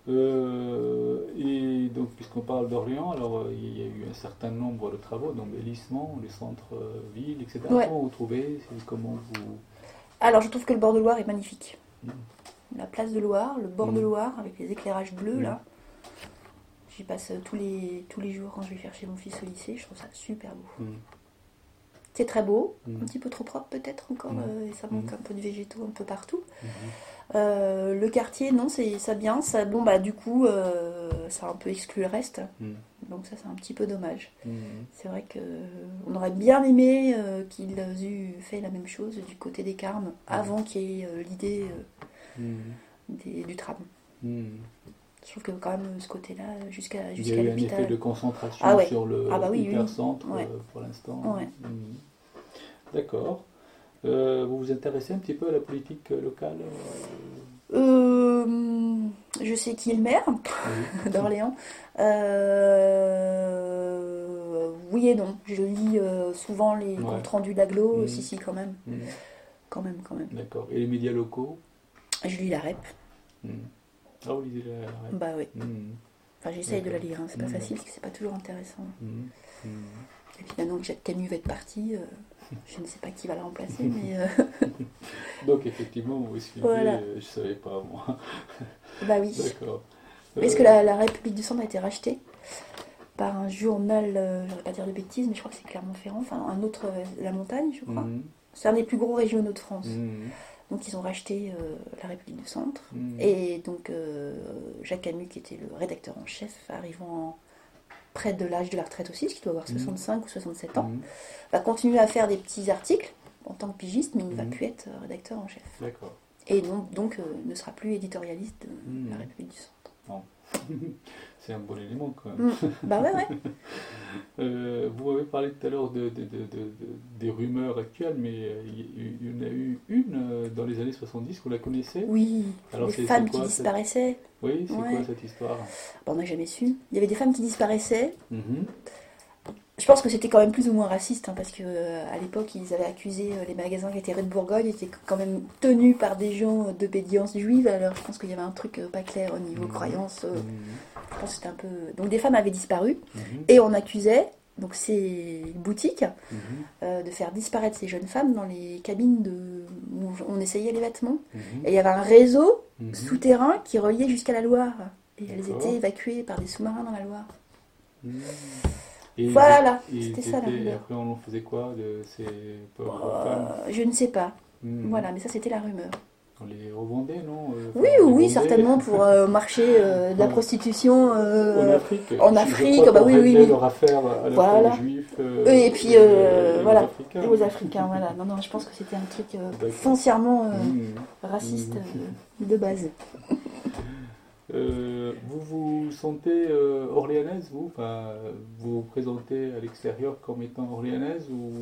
Euh, et donc, puisqu'on parle d'Orléans, alors euh, il y a eu un certain nombre de travaux, d'embellissement, les centres-villes, et cetera. Ouais. Comment vous trouvez? C'est- Comment vous. Alors, je trouve que le bord de Loire est magnifique. Mm. La place de Loire, le bord Mm. de Loire, avec les éclairages bleus, Mm. là. J'y passe tous les, tous les jours quand je vais faire chez mon fils au lycée. Je trouve ça super beau. Mm. C'est très beau, Mm. un petit peu trop propre peut-être encore, Mm. euh, et ça manque Mm. un peu de végétaux un peu partout. Mhm. Euh, le quartier, non, c'est ça bien. Ça, bon, bah, du coup, euh, ça a un peu exclu le reste. Mm. Donc ça, c'est un petit peu dommage. Mm. C'est vrai que euh, on aurait bien aimé euh, qu'ils eussent fait la même chose du côté des Carmes avant qu'il y ait euh, l'idée euh, Mm. des- du tram. Mm. Je trouve que quand même ce côté-là, jusqu'à Il y jusqu'à a eu un l'hôpital. effet de concentration Ah ouais. sur le Ah bah oui, oui, oui. hypercentre Ouais. euh, pour l'instant. Ouais. Mm. D'accord. Euh, vous vous intéressez un petit peu à la politique euh, locale? euh, Euh, je sais qui est le maire Oui. d'Orléans. Euh, oui et non. Je lis euh, souvent les Ouais. comptes rendus de l'agglo. Mhm. Si, si, quand même. Mm. Quand même, quand même. D'accord. Et les médias locaux? Je lis la R E P. Mm. Ah, vous lisez la... ouais. Bah oui. Mm. Enfin, j'essaye de la D'accord. lire. Hein. C'est pas Mhm. facile parce que c'est pas toujours intéressant. Mm. Mm. Et puis maintenant que Jacques Camus va être parti, euh, je ne sais pas qui va le remplacer, mais euh, Donc, effectivement, vous suivez, Voilà. euh, je ne savais pas, moi. bah oui. D'accord. Est-ce que la, la République du Centre a été rachetée par un journal, euh, je ne vais pas dire de bêtises, mais je crois que c'est Clermont-Ferrand, enfin un autre, euh, La Montagne, je crois. Mm. C'est un des plus gros régionaux de France. Mm. Donc ils ont racheté euh, la République du Centre. Mm. Et donc euh, Jacques Camus, qui était le rédacteur en chef, arrivant près de l'âge de la retraite aussi, ce qui doit avoir Mhm. soixante-cinq ou soixante-sept ans, Mm. va continuer à faire des petits articles en tant que pigiste, mais il ne va Mhm. plus être euh, rédacteur en chef. D'accord. Et donc, donc euh, ne sera plus éditorialiste de Mhm. la République du Centre. Non. C'est un bon élément quand même. Mm. Bah ouais, ouais. Euh, vous m'avez parlé tout à l'heure de, de, de, de, de- des rumeurs actuelles, mais euh, il y, y en a eu une euh, dans les années soixante-dix, vous la connaissez? Oui, Alors des c'est femmes c'est qui quoi cette... disparaissaient. Oui, c'est Ouais. quoi cette histoire? Bon, on n'a jamais su. Il y avait des femmes qui disparaissaient. Mhm. Je pense que c'était quand même plus ou moins raciste, hein, parce que euh, à l'époque, ils avaient accusé euh, les magasins qui étaient rue de Bourgogne, étaient quand même tenus par des gens euh, d'obédience juive. Alors je pense qu'il y avait un truc euh, pas clair au niveau Mhm. croyance. euh, Mhm. je pense que c'était un peu. Donc des femmes avaient disparu Mhm. et on accusait donc ces boutiques Mhm. euh, de faire disparaître ces jeunes femmes dans les cabines de où on essayait les vêtements. Mhm. Et il y avait un réseau Mhm. souterrain qui reliait jusqu'à la Loire. Et elles D'accord. étaient évacuées par des sous-marins dans la Loire. Mhm. Et ils Voilà, étaient- c'était ils ça la étaient- et rumeur. après on en faisait quoi de ces pauvres Euh, femmes? je ne sais pas. Mhm. Voilà, mais ça c'était la rumeur. On les revendait, non? Euh, Oui, enfin, on les oui, vendait certainement pour euh, marcher euh, de la Ouais. prostitution En euh, Afrique. en Je- je Afrique, crois bah qu'on oui, oui, réglait oui. leur affaire à la Voilà. fois aux Juifs euh, Et puis et, euh, euh, et voilà, aux Africains. et aux Africains, voilà. Non, non, je pense que c'était un truc euh, D'accord. foncièrement euh, Mhm. raciste Mhm. euh, de base. Euh, vous vous sentez euh, orléanaise, vous? Enfin, vous vous présentez à l'extérieur comme étant orléanaise ou...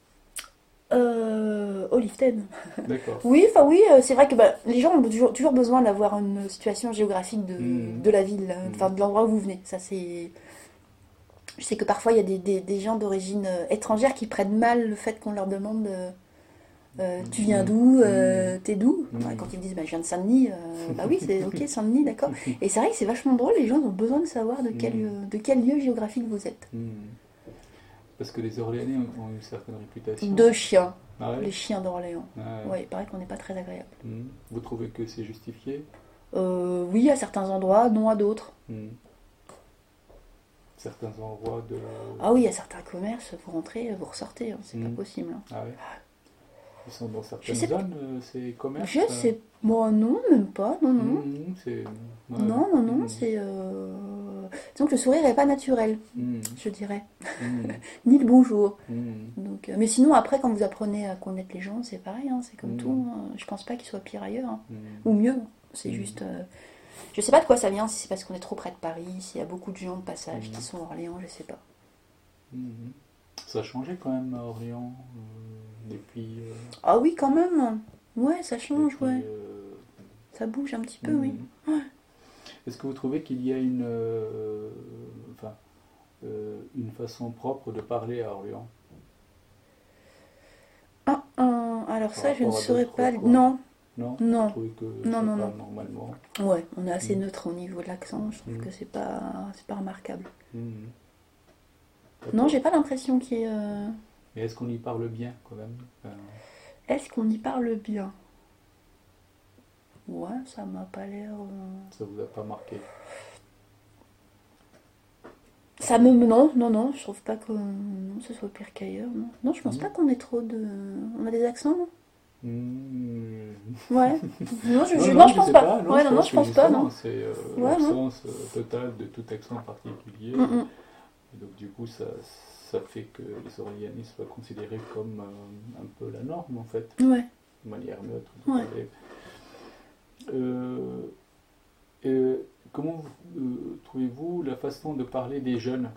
Euh, Oliften. D'accord. Oui, enfin oui, euh, c'est vrai que bah, les gens ont toujours, toujours besoin d'avoir une situation géographique de, Mhm. de la ville, euh, Mhm. enfin de l'endroit où vous venez. Ça c'est. Je sais que parfois il y a des, des- des gens d'origine euh, étrangère qui prennent mal le fait qu'on leur demande euh, euh, tu viens d'où, euh, t'es d'où. Mhm. Ouais, quand ils me disent bah, je viens de Saint-Denis, euh, bah oui c'est ok Saint-Denis, d'accord. Et c'est vrai que c'est vachement drôle, les gens ont besoin de savoir de quel, Mhm. euh, de quel lieu géographique vous êtes. Mhm. Parce que les Orléanais ont, ont une certaine réputation. Deux chiens, Ah ouais? les chiens d'Orléans. Ah ouais. Ouais, il paraît qu'on n'est pas très agréable. Mhm. Vous trouvez que c'est justifié? Euh, oui, à certains endroits, non à d'autres. Mhm. Certains endroits de... Ah oui, il y a certains commerces, vous rentrez, vous ressortez, hein, c'est Mhm. pas possible. hein. Ah ouais. Ils sont dans certaines sais pas. zones, euh, ces commerces? Je sais, moi non, même pas, non, non. Mhm, c'est... ouais. Non, non, non, Mhm. c'est. Euh... Disons que le sourire n'est pas naturel, Mhm. je dirais. Mhm. Ni le bonjour. Mhm. Donc, euh, mais sinon, après, quand vous apprenez à connaître les gens, c'est pareil, hein, c'est comme Mhm. tout. hein. Je pense pas qu'il soit pire ailleurs, hein. Mhm. Ou mieux. C'est Mhm. juste. euh, Je sais pas de quoi ça vient, si c'est parce qu'on est trop près de Paris, s'il y a beaucoup de gens de passage Mhm. qui sont à Orléans, je sais pas. Mhm. Ça a changé quand même à Orléans euh, depuis... euh, Ah oui, quand même. Ouais, ça change, depuis, ouais. euh, Ça bouge un petit peu, mhm. oui. Est-ce que vous trouvez qu'il y a une, euh, enfin, euh, une façon propre de parler à Orléans? Ah, ah, alors Par ça, je ne rapport à saurais d'autres pas. coins. Non, Non? Non. Vous trouvez que Non, ça non, parle non. normalement? ouais, on est assez Mhm. neutre au niveau de l'accent. Je trouve Mhm. que c'est pas, c'est pas remarquable. Mhm. Non, D'accord. j'ai pas l'impression qu'il y ait. euh, Mais est-ce qu'on y parle bien quand même? Enfin, Est-ce qu'on y parle bien? Ouais, ça m'a pas l'air. euh, ça vous a pas marqué? Ça me. Non, non, non, je trouve pas que non, ce soit pire qu'ailleurs. Non, non je pense Mhm. pas qu'on ait trop de. On a des accents, non? Mhm. Ouais. Non, je, Non, je, non, non, je je pense sais pas. pas, non, ouais, je non, non, pense je que pense pas, justement, non. c'est euh, Ouais, non. l'absence euh, totale de tout accent particulier. Mm, mm. Et donc du coup, ça, ça fait que les Orléanais soient considérés comme euh, un peu la norme en fait, Ouais. de manière neutre. de Ouais. parler. Euh, et comment euh, trouvez-vous la façon de parler des jeunes?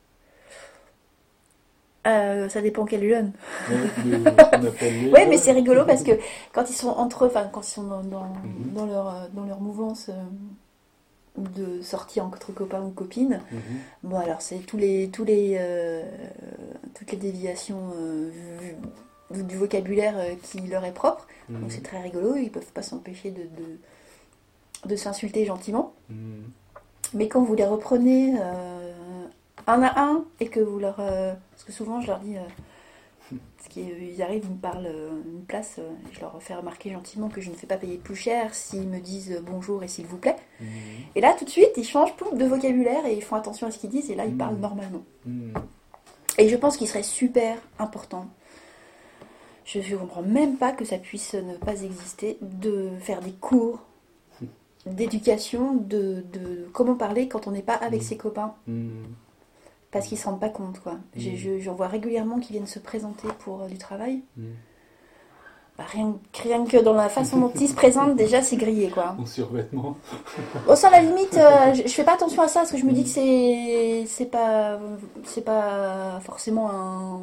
Euh, ça dépend quel jeune. Ouais, le- ce qu'on appelle les Ouais, mais jeunes. c'est rigolo parce que quand ils sont entre eux, enfin quand ils sont dans, dans, Mhm. dans leur, euh, dans leur mouvance euh, de sortie entre copains ou copines, Mhm. bon alors c'est tous les, tous les, euh, toutes les déviations euh, vu- du vocabulaire euh, qui leur est propre. Mhm. Donc c'est très rigolo, ils peuvent pas s'empêcher de, de, de s'insulter gentiment. Mhm. Mais quand vous les reprenez euh, un à un et que vous leur... euh, parce que souvent je leur dis... euh, parce qu'ils arrivent, ils me parlent euh, une place, euh, et je leur fais remarquer gentiment que je ne fais pas payer plus cher s'ils me disent euh, bonjour et s'il vous plaît. Mhm. Et là tout de suite ils changent pouf, de vocabulaire et ils font attention à ce qu'ils disent et là ils Mhm. parlent normalement. Mhm. Et je pense qu'il serait super important, je ne comprends même pas que ça puisse ne pas exister, de faire des cours d'éducation, de, de comment parler quand on n'est pas avec Mhm. ses copains. Mhm. Parce qu'ils ne se rendent pas compte, quoi. J'ai- je- J'en vois régulièrement qui viennent se présenter pour euh, du travail. Mhm. Bah, rien, rien que dans la façon dont ils se présentent, déjà c'est grillé quoi. En survêtement. Au ça, à la limite, euh, je, je fais pas attention à ça parce que je me dis que c'est c'est pas c'est pas forcément un.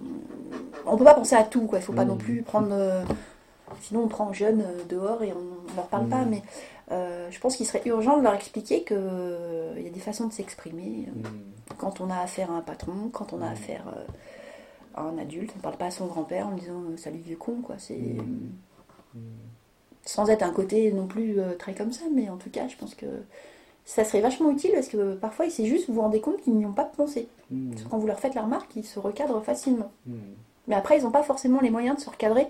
On peut pas penser à tout quoi. Il faut pas Mmh. non plus prendre. euh, Sinon on prend jeunes euh, dehors et on, on leur parle Mmh. pas. Mais euh, je pense qu'il serait urgent de leur expliquer que euh, il y a des façons de s'exprimer euh, Mmh. quand on a affaire à un patron, quand on a Mmh. affaire euh, à un adulte. On parle pas à son grand-père en lui disant euh, salut vieux con quoi. C'est Mmh. Mmh. sans être un côté non plus euh, très comme ça, mais en tout cas, je pense que ça serait vachement utile parce que parfois, c'est juste, vous vous rendez compte qu'ils n'y ont pas pensé. Mmh. Parce que quand vous leur faites la remarque, ils se recadrent facilement. Mmh. Mais après, ils n'ont pas forcément les moyens de se recadrer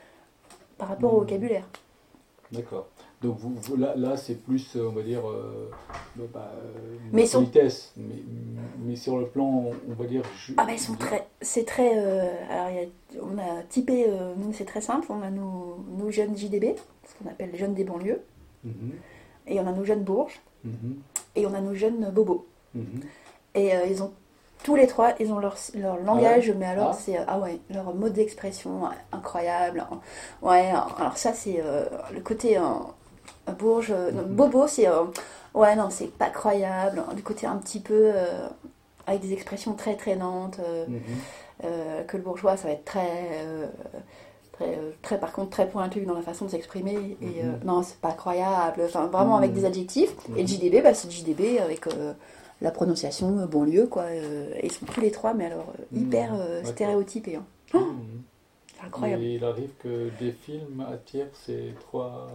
par rapport au Mmh. vocabulaire. D'accord. Donc vous, vous- là, là c'est plus, euh, on va dire, euh, bah, bah, une Mais ils sont- politesse. Mais, mais sur le plan, on va dire... ju- Ah ben, ils sont très... C'est très... euh, alors, il y a- on a typé... euh, nous, c'est très simple. On a nos, nos jeunes J D B, ce qu'on appelle les jeunes des banlieues. Mhm. Et on a nos jeunes bourges. Mhm. Et on a nos jeunes bobos. Mhm. Et euh, ils ont tous les trois, ils ont leur, leur langage, mais alors Ah. c'est euh, ah ouais, leur mode d'expression ouais, incroyable. Ouais, alors ça c'est euh, le côté euh, bourge, euh, non, Mhm. bobo, c'est euh, ouais non c'est pas croyable. Du côté un petit peu euh, avec des expressions très traînantes, euh, Mhm. euh, que le bourgeois ça va être très euh, très, euh, très par contre très pointu dans la façon de s'exprimer et euh, Mhm. non c'est pas croyable. Enfin vraiment avec Mhm. des adjectifs. Et le Mhm. J D B, bah, c'est le J D B avec euh, la prononciation euh, banlieue quoi. euh, et ils sont tous les trois mais alors euh, Mhm. hyper euh, D'accord. stéréotypés. Hein. Mhm. C'est incroyable. Et il arrive que des films attirent ces trois...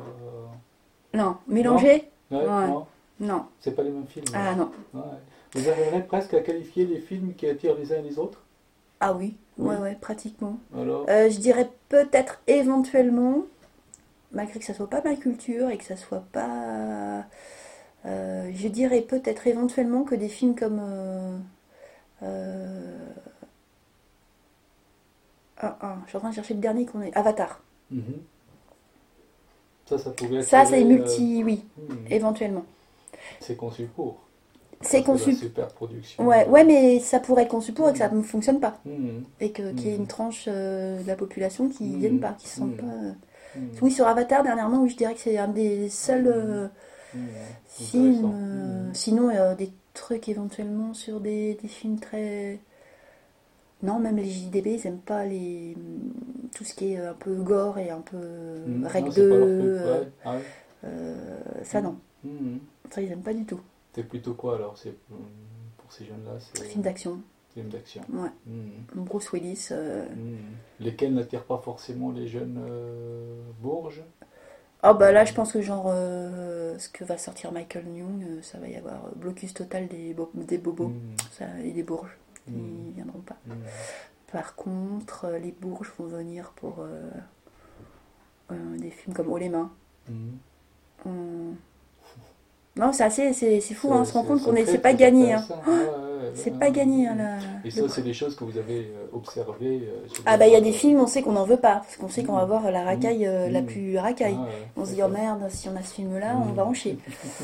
Non, mélanger. Ouais, Ouais. non, Non. c'est pas les mêmes films. Ah non. Ouais. Vous arriverez presque à qualifier les films qui attirent les uns et les autres. Ah oui. Oui. Ouais ouais pratiquement. Alors, Euh, je dirais peut-être éventuellement, malgré que ça soit pas ma culture et que ça soit pas, euh, je dirais peut-être éventuellement que des films comme euh, euh, ah, ah, je suis en train de chercher le dernier qu'on est Avatar. mhm. ça, ça pouvait Ça attirer, c'est multi, oui, euh, mhm. éventuellement. C'est conçu pour. C'est Ça, conçu. la super production. Ouais, ouais, mais ça pourrait être conçu pour et que ça ne fonctionne pas. Mhm. Et que- qu'il y ait Mhm. une tranche euh, de la population qui ne Mhm. vienne pas, qui se sentent Mhm. pas. euh. Mhm. Oui, sur Avatar, dernièrement, oui, je dirais que c'est un des seuls euh, Mhm. films. Intéressant. euh, Mhm. Sinon, euh, des trucs éventuellement sur des, des films très. Non, même les J D B, ils n'aiment pas les... tout ce qui est un peu gore et un peu Mhm. rec Non, c'est pas leur truc, deux. ouais. Ah ouais. euh, ça, non. Mhm. Ça, ils n'aiment pas du tout. C'est plutôt quoi alors? C'est pour ces jeunes-là, c'est Film d'action. film d'action. Ouais. Mhm. Bruce Willis. euh, Mhm. Lesquels n'attirent pas forcément les jeunes euh, bourges? Oh bah là je pense que genre euh, ce que va sortir Michael Young, euh, ça va y avoir euh, blocus total des, bo- des bobos Mhm. ça, et des bourges. Ils Mhm. viendront pas. Mhm. Par contre, euh, les bourges vont venir pour euh, euh, des films comme Haut les mains. Mhm. On- Non, c'est assez, c'est c'est fou, hein, on se rend C'est- compte c'est qu'on est, très, c'est pas très gagné. Hein. intéressant. Ouais, ouais, C'est ouais, pas ouais. gagné. Hein, la- Et le- ça, c'est des choses que vous avez euh, observées euh, sur Ah bah il y a d'autres- des films, on sait qu'on n'en veut pas, parce qu'on sait qu'on va Mhm. voir la racaille euh, la Mhm. plus racaille. Ah, ouais, On se dit oh d'accord. merde, si on a ce film-là, on Mhm. va en chier.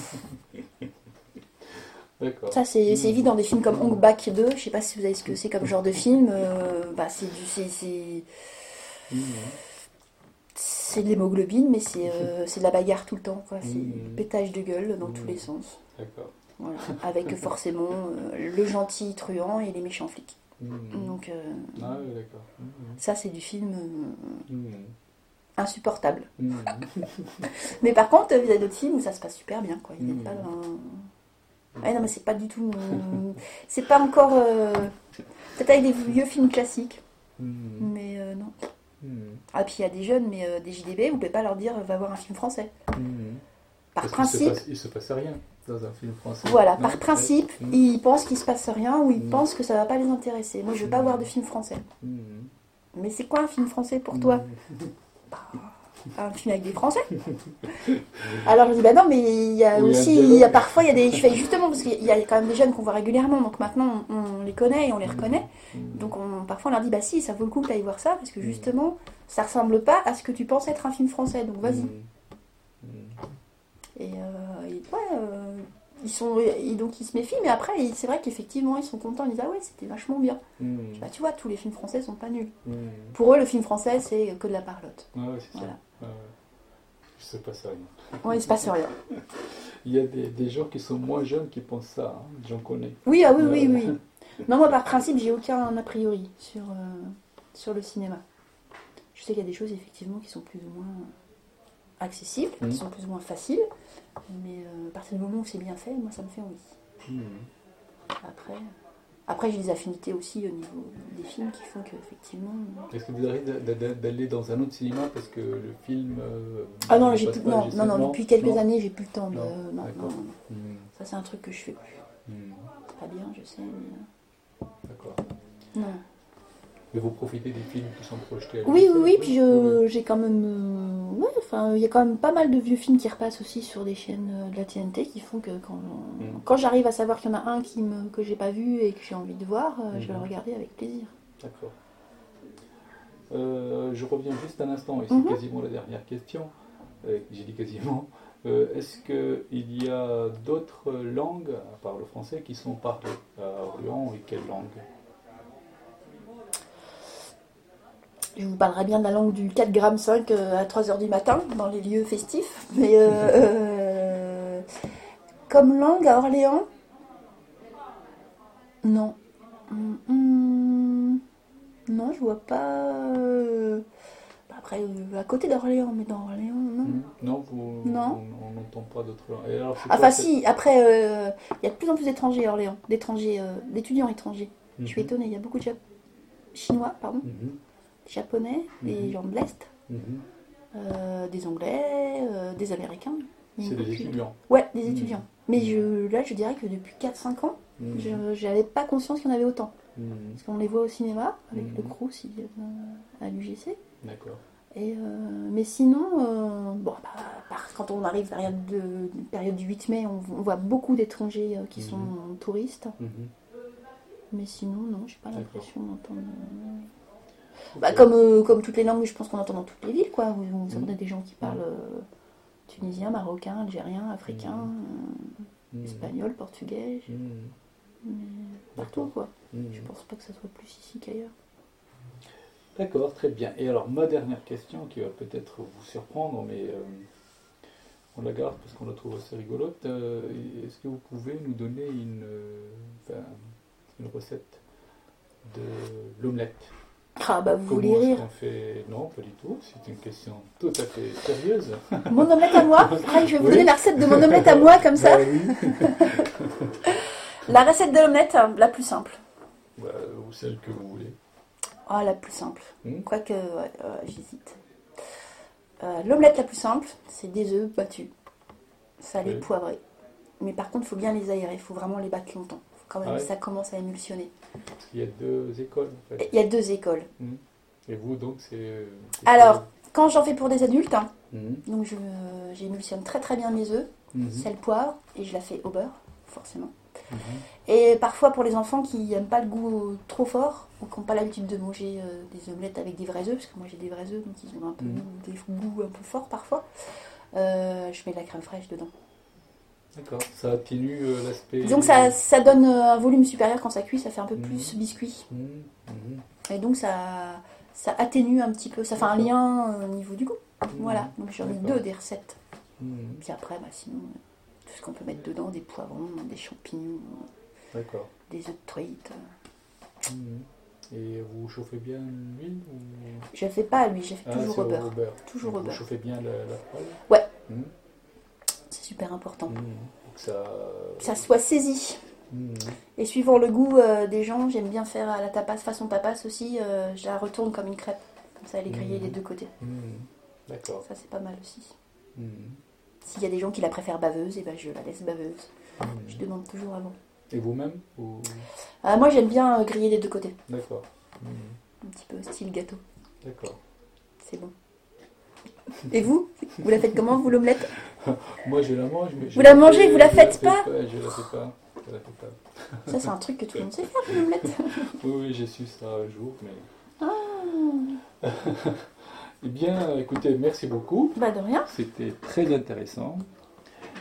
D'accord. Ça, c'est c'est Mhm. évident. Des films comme Hong Bak deux, je sais pas si vous savez ce que c'est comme genre de film. euh, bah, c'est du, c'est, c'est, Mhm. c'est de l'hémoglobine, mais c'est, euh, c'est de la bagarre tout le temps. Quoi. C'est Mhm. pétage de gueule dans Mhm. tous les sens. D'accord. Voilà. Avec forcément euh, le gentil truand et les méchants flics. Mhm. Donc euh, Ah, ouais, d'accord. Mhm. ça, c'est du film euh, Mhm. insupportable. Mhm. Mais par contre, il y a d'autres films où ça se passe super bien. Quoi. Il y a Mhm. pas un- Ah non, mais c'est pas du tout. euh, c'est pas encore. euh, Peut-être avec des vieux films classiques, Mhm. mais euh, non. Mhm. Ah, puis il y a des jeunes, mais euh, des J D B, vous pouvez pas leur dire va voir un film français. Mhm. Par Parce qu'il se principe, passe- il se passe rien dans un film français. voilà, Non? par principe, Mhm. ils pensent qu'il se passe rien ou ils Mhm. pensent que ça va pas les intéresser. Moi, je veux pas Mhm. voir de film français. Mhm. Mais c'est quoi un film français pour toi? Mhm. Un film avec des Français? Alors je dis bah non, mais il y a Oui, il y a un aussi, il y a dialogue. parfois il y a des, je fais justement parce qu'il y a quand même des jeunes qu'on voit régulièrement, donc maintenant on, on les connaît et on les reconnaît. Mhm. Donc on, parfois on leur dit bah si, ça vaut le coup que tu ailles voir ça parce que justement ça ressemble pas à ce que tu penses être un film français, donc vas-y. Mhm. Mhm. Et, euh, et ouais, euh, ils sont, ils, donc ils se méfient, mais après, ils- c'est vrai qu'effectivement, ils sont contents. Ils disent ah ouais, c'était vachement bien. Mm. Bah, tu vois, tous les films français sont pas nuls. Mm. Pour eux, le film français, c'est que de la parlotte. Ouais, ouais, c'est Voilà. ça. Ouais, ouais. Je sais pas ça. Non. Ouais, il se passe rien. Il y a des, des gens qui sont moins jeunes qui pensent ça. Hein. J'en connais. Oui, ah oui, oui, Euh, oui. Non, moi, par principe, j'ai aucun a priori sur, euh, sur le cinéma. Je sais qu'il y a des choses, effectivement, qui sont plus ou moins accessibles, Mm. qui sont plus ou moins faciles. Mais euh, à partir du moment où c'est bien fait, moi, ça me fait envie. Mm. Après, après j'ai des affinités aussi au niveau des films qui font qu'effectivement... Est-ce que vous arrivez d'a- d'a- d'aller dans un autre cinéma parce que le film... euh, Ah non, ne j'ai passe plus, pas non, juste- non, non, depuis quelques non années, j'ai plus le temps de... Non, Non, non, d'accord. non. Mm. Ça, c'est un truc que je fais plus. Mm. C'est pas bien, je sais, mais... D'accord. euh, Non. Mais vous profitez des films qui sont projetés à Oui, oui, l'U N I C F, oui, puis oui, je- oui. j'ai quand même... euh, ouais, enfin, il y a quand même pas mal de vieux films qui repassent aussi sur des chaînes euh, de la T N T qui font que quand, Mm. quand j'arrive à savoir qu'il y en a un qui me, que j'ai pas vu et que j'ai envie de voir, euh, je vais le Mhm. regarder avec plaisir. D'accord. Euh, je reviens juste un instant, et c'est Mhm. quasiment la dernière question. Euh, J'ai dit quasiment. Euh, Est-ce qu'il y a d'autres langues, à part le français, qui sont parlées à Orléans, et quelle langue? Je vous parlerai bien de la langue du quatre grammes cinq euh, à trois heures du matin dans les lieux festifs. Mais euh, euh, comme langue à Orléans, non. Hum, hum, non, je vois pas. euh, Après, euh, à côté d'Orléans, mais dans Orléans, non. Hmm. Non, vous, Non. on on n'entend pas d'autres langues. Et alors, c'est quoi Enfin, cette- si, après, euh, il y a de plus en plus d'étrangers à Orléans, d'étrangers, euh, d'étudiants étrangers. Je suis Mhm. étonnée, il y a beaucoup de Jap- Chinois, pardon, Mhm. Japonais, des Mhm. gens de l'Est. Mhm. Euh, des Anglais, euh, des Américains. Il y a C'est une des beaucoup de- étudiants. Ouais, des Mhm. étudiants. Mais je, là, je dirais que depuis quatre cinq ans, Mhm. je n'avais pas conscience qu'il y en avait autant. Mhm. Parce qu'on les voit au cinéma, avec Mhm. le Crous il vient, euh, à l'U G C. D'accord. Et, euh, mais sinon, euh, bon, bah, par- quand on arrive à la période, de, période du huit mai, on, on voit beaucoup d'étrangers euh, qui Mhm. sont touristes. Mhm. Mais sinon, non, j'ai pas D'accord. l'impression d'entendre... euh, Ok. Bah, comme, euh, comme toutes les langues, je pense qu'on entend dans toutes les villes, quoi. Où on Mhm. a des gens qui parlent euh, tunisien, marocain, algérien, africain, euh, Mhm. espagnol, portugais, Mhm. mais partout, D'accord. quoi. Mhm. Je pense pas que ça soit plus ici qu'ailleurs. D'accord, très bien. Et alors, ma dernière question, qui va peut-être vous surprendre, mais euh, on la garde parce qu'on la trouve assez rigolote. Euh, Est-ce que vous pouvez nous donner une, euh, enfin, une recette de l'omelette? Ah bah, vous Comment voulez est-ce rire. qu'on fait? Non, pas du tout. C'est une question tout à fait sérieuse. Mon omelette à moi. Ah, je vais vous Oui. donner la recette de mon omelette à moi, comme ça. Bah oui. La recette de l'omelette, euh, la plus simple. Bah, ou celle que vous voulez. Ah, la plus simple. Hmm. Quoique, ouais, euh, j'hésite. Euh, l'omelette la plus simple, c'est des œufs battus, salés, Oui. poivrés. Mais par contre, il faut bien les aérer, il faut vraiment les battre longtemps. Faut quand même Ah que ouais. ça commence à émulsionner. Parce qu'il y a deux écoles, en fait. Il y a deux écoles. Hmm. Et vous, donc, c'est... c'est Alors, quand j'en fais pour des adultes, hein, quoi? Hmm. donc je, euh, j'émulsionne très très bien mes œufs, Mhm. sel, poivre, et je la fais au beurre, forcément. Mhm. Et parfois pour les enfants qui n'aiment pas le goût trop fort, ou qui n'ont pas l'habitude de manger euh, des omelettes avec des vrais œufs, parce que moi j'ai des vrais œufs, donc ils ont un peu Mhm. des goûts un peu forts parfois, euh, je mets de la crème fraîche dedans. D'accord. Ça atténue euh, l'aspect... Donc ça, ça donne euh, un volume supérieur quand ça cuit, ça fait un peu Mhm. plus biscuit. Mhm. Mhm. Et donc ça, ça atténue un petit peu, ça fait un D'accord. lien euh, au niveau du goût. Mhm. Voilà, donc j'en ai D'accord. deux des recettes. Mhm. Puis après, bah, sinon, euh, tout ce qu'on peut mettre dedans, des poivrons, des champignons, D'accord. des œufs de truite. euh. Mhm. Et vous chauffez bien l'huile ou... Je fais pas à lui, je fais Ah, toujours c'est au beurre. Toujours au Vous beurre. chauffez bien la, la poêle? Ouais. Mhm. C'est super important. Mhm. Pour que ça... Que ça soit saisi. Mhm. Et suivant le goût euh, des gens, j'aime bien faire à la tapas, façon tapas aussi, euh, je la retourne comme une crêpe. Comme ça, elle est grillée Mhm. des deux côtés. Mhm. D'accord. Ça, c'est pas mal aussi. Mhm. S'il y a des gens qui la préfèrent baveuse, et ben je la laisse baveuse. Mhm. Je demande toujours avant. Et vous-même ou... Euh, moi, j'aime bien euh, griller des deux côtés. D'accord. Mhm. Un petit peu style gâteau. D'accord. C'est bon. Et vous Vous la faites comment, vous, l'omelette? Moi, je la mange, mais... je Vous la la mangez, fais- vous la je la faites fais pas Je la fais pas. Je la fais pas. Ça, c'est un truc que tout le monde sait faire, l'omelette. Oui, oui, j'ai su ça un jour, mais... Ah. Eh bien, écoutez, merci beaucoup. Bah, de rien. C'était très intéressant.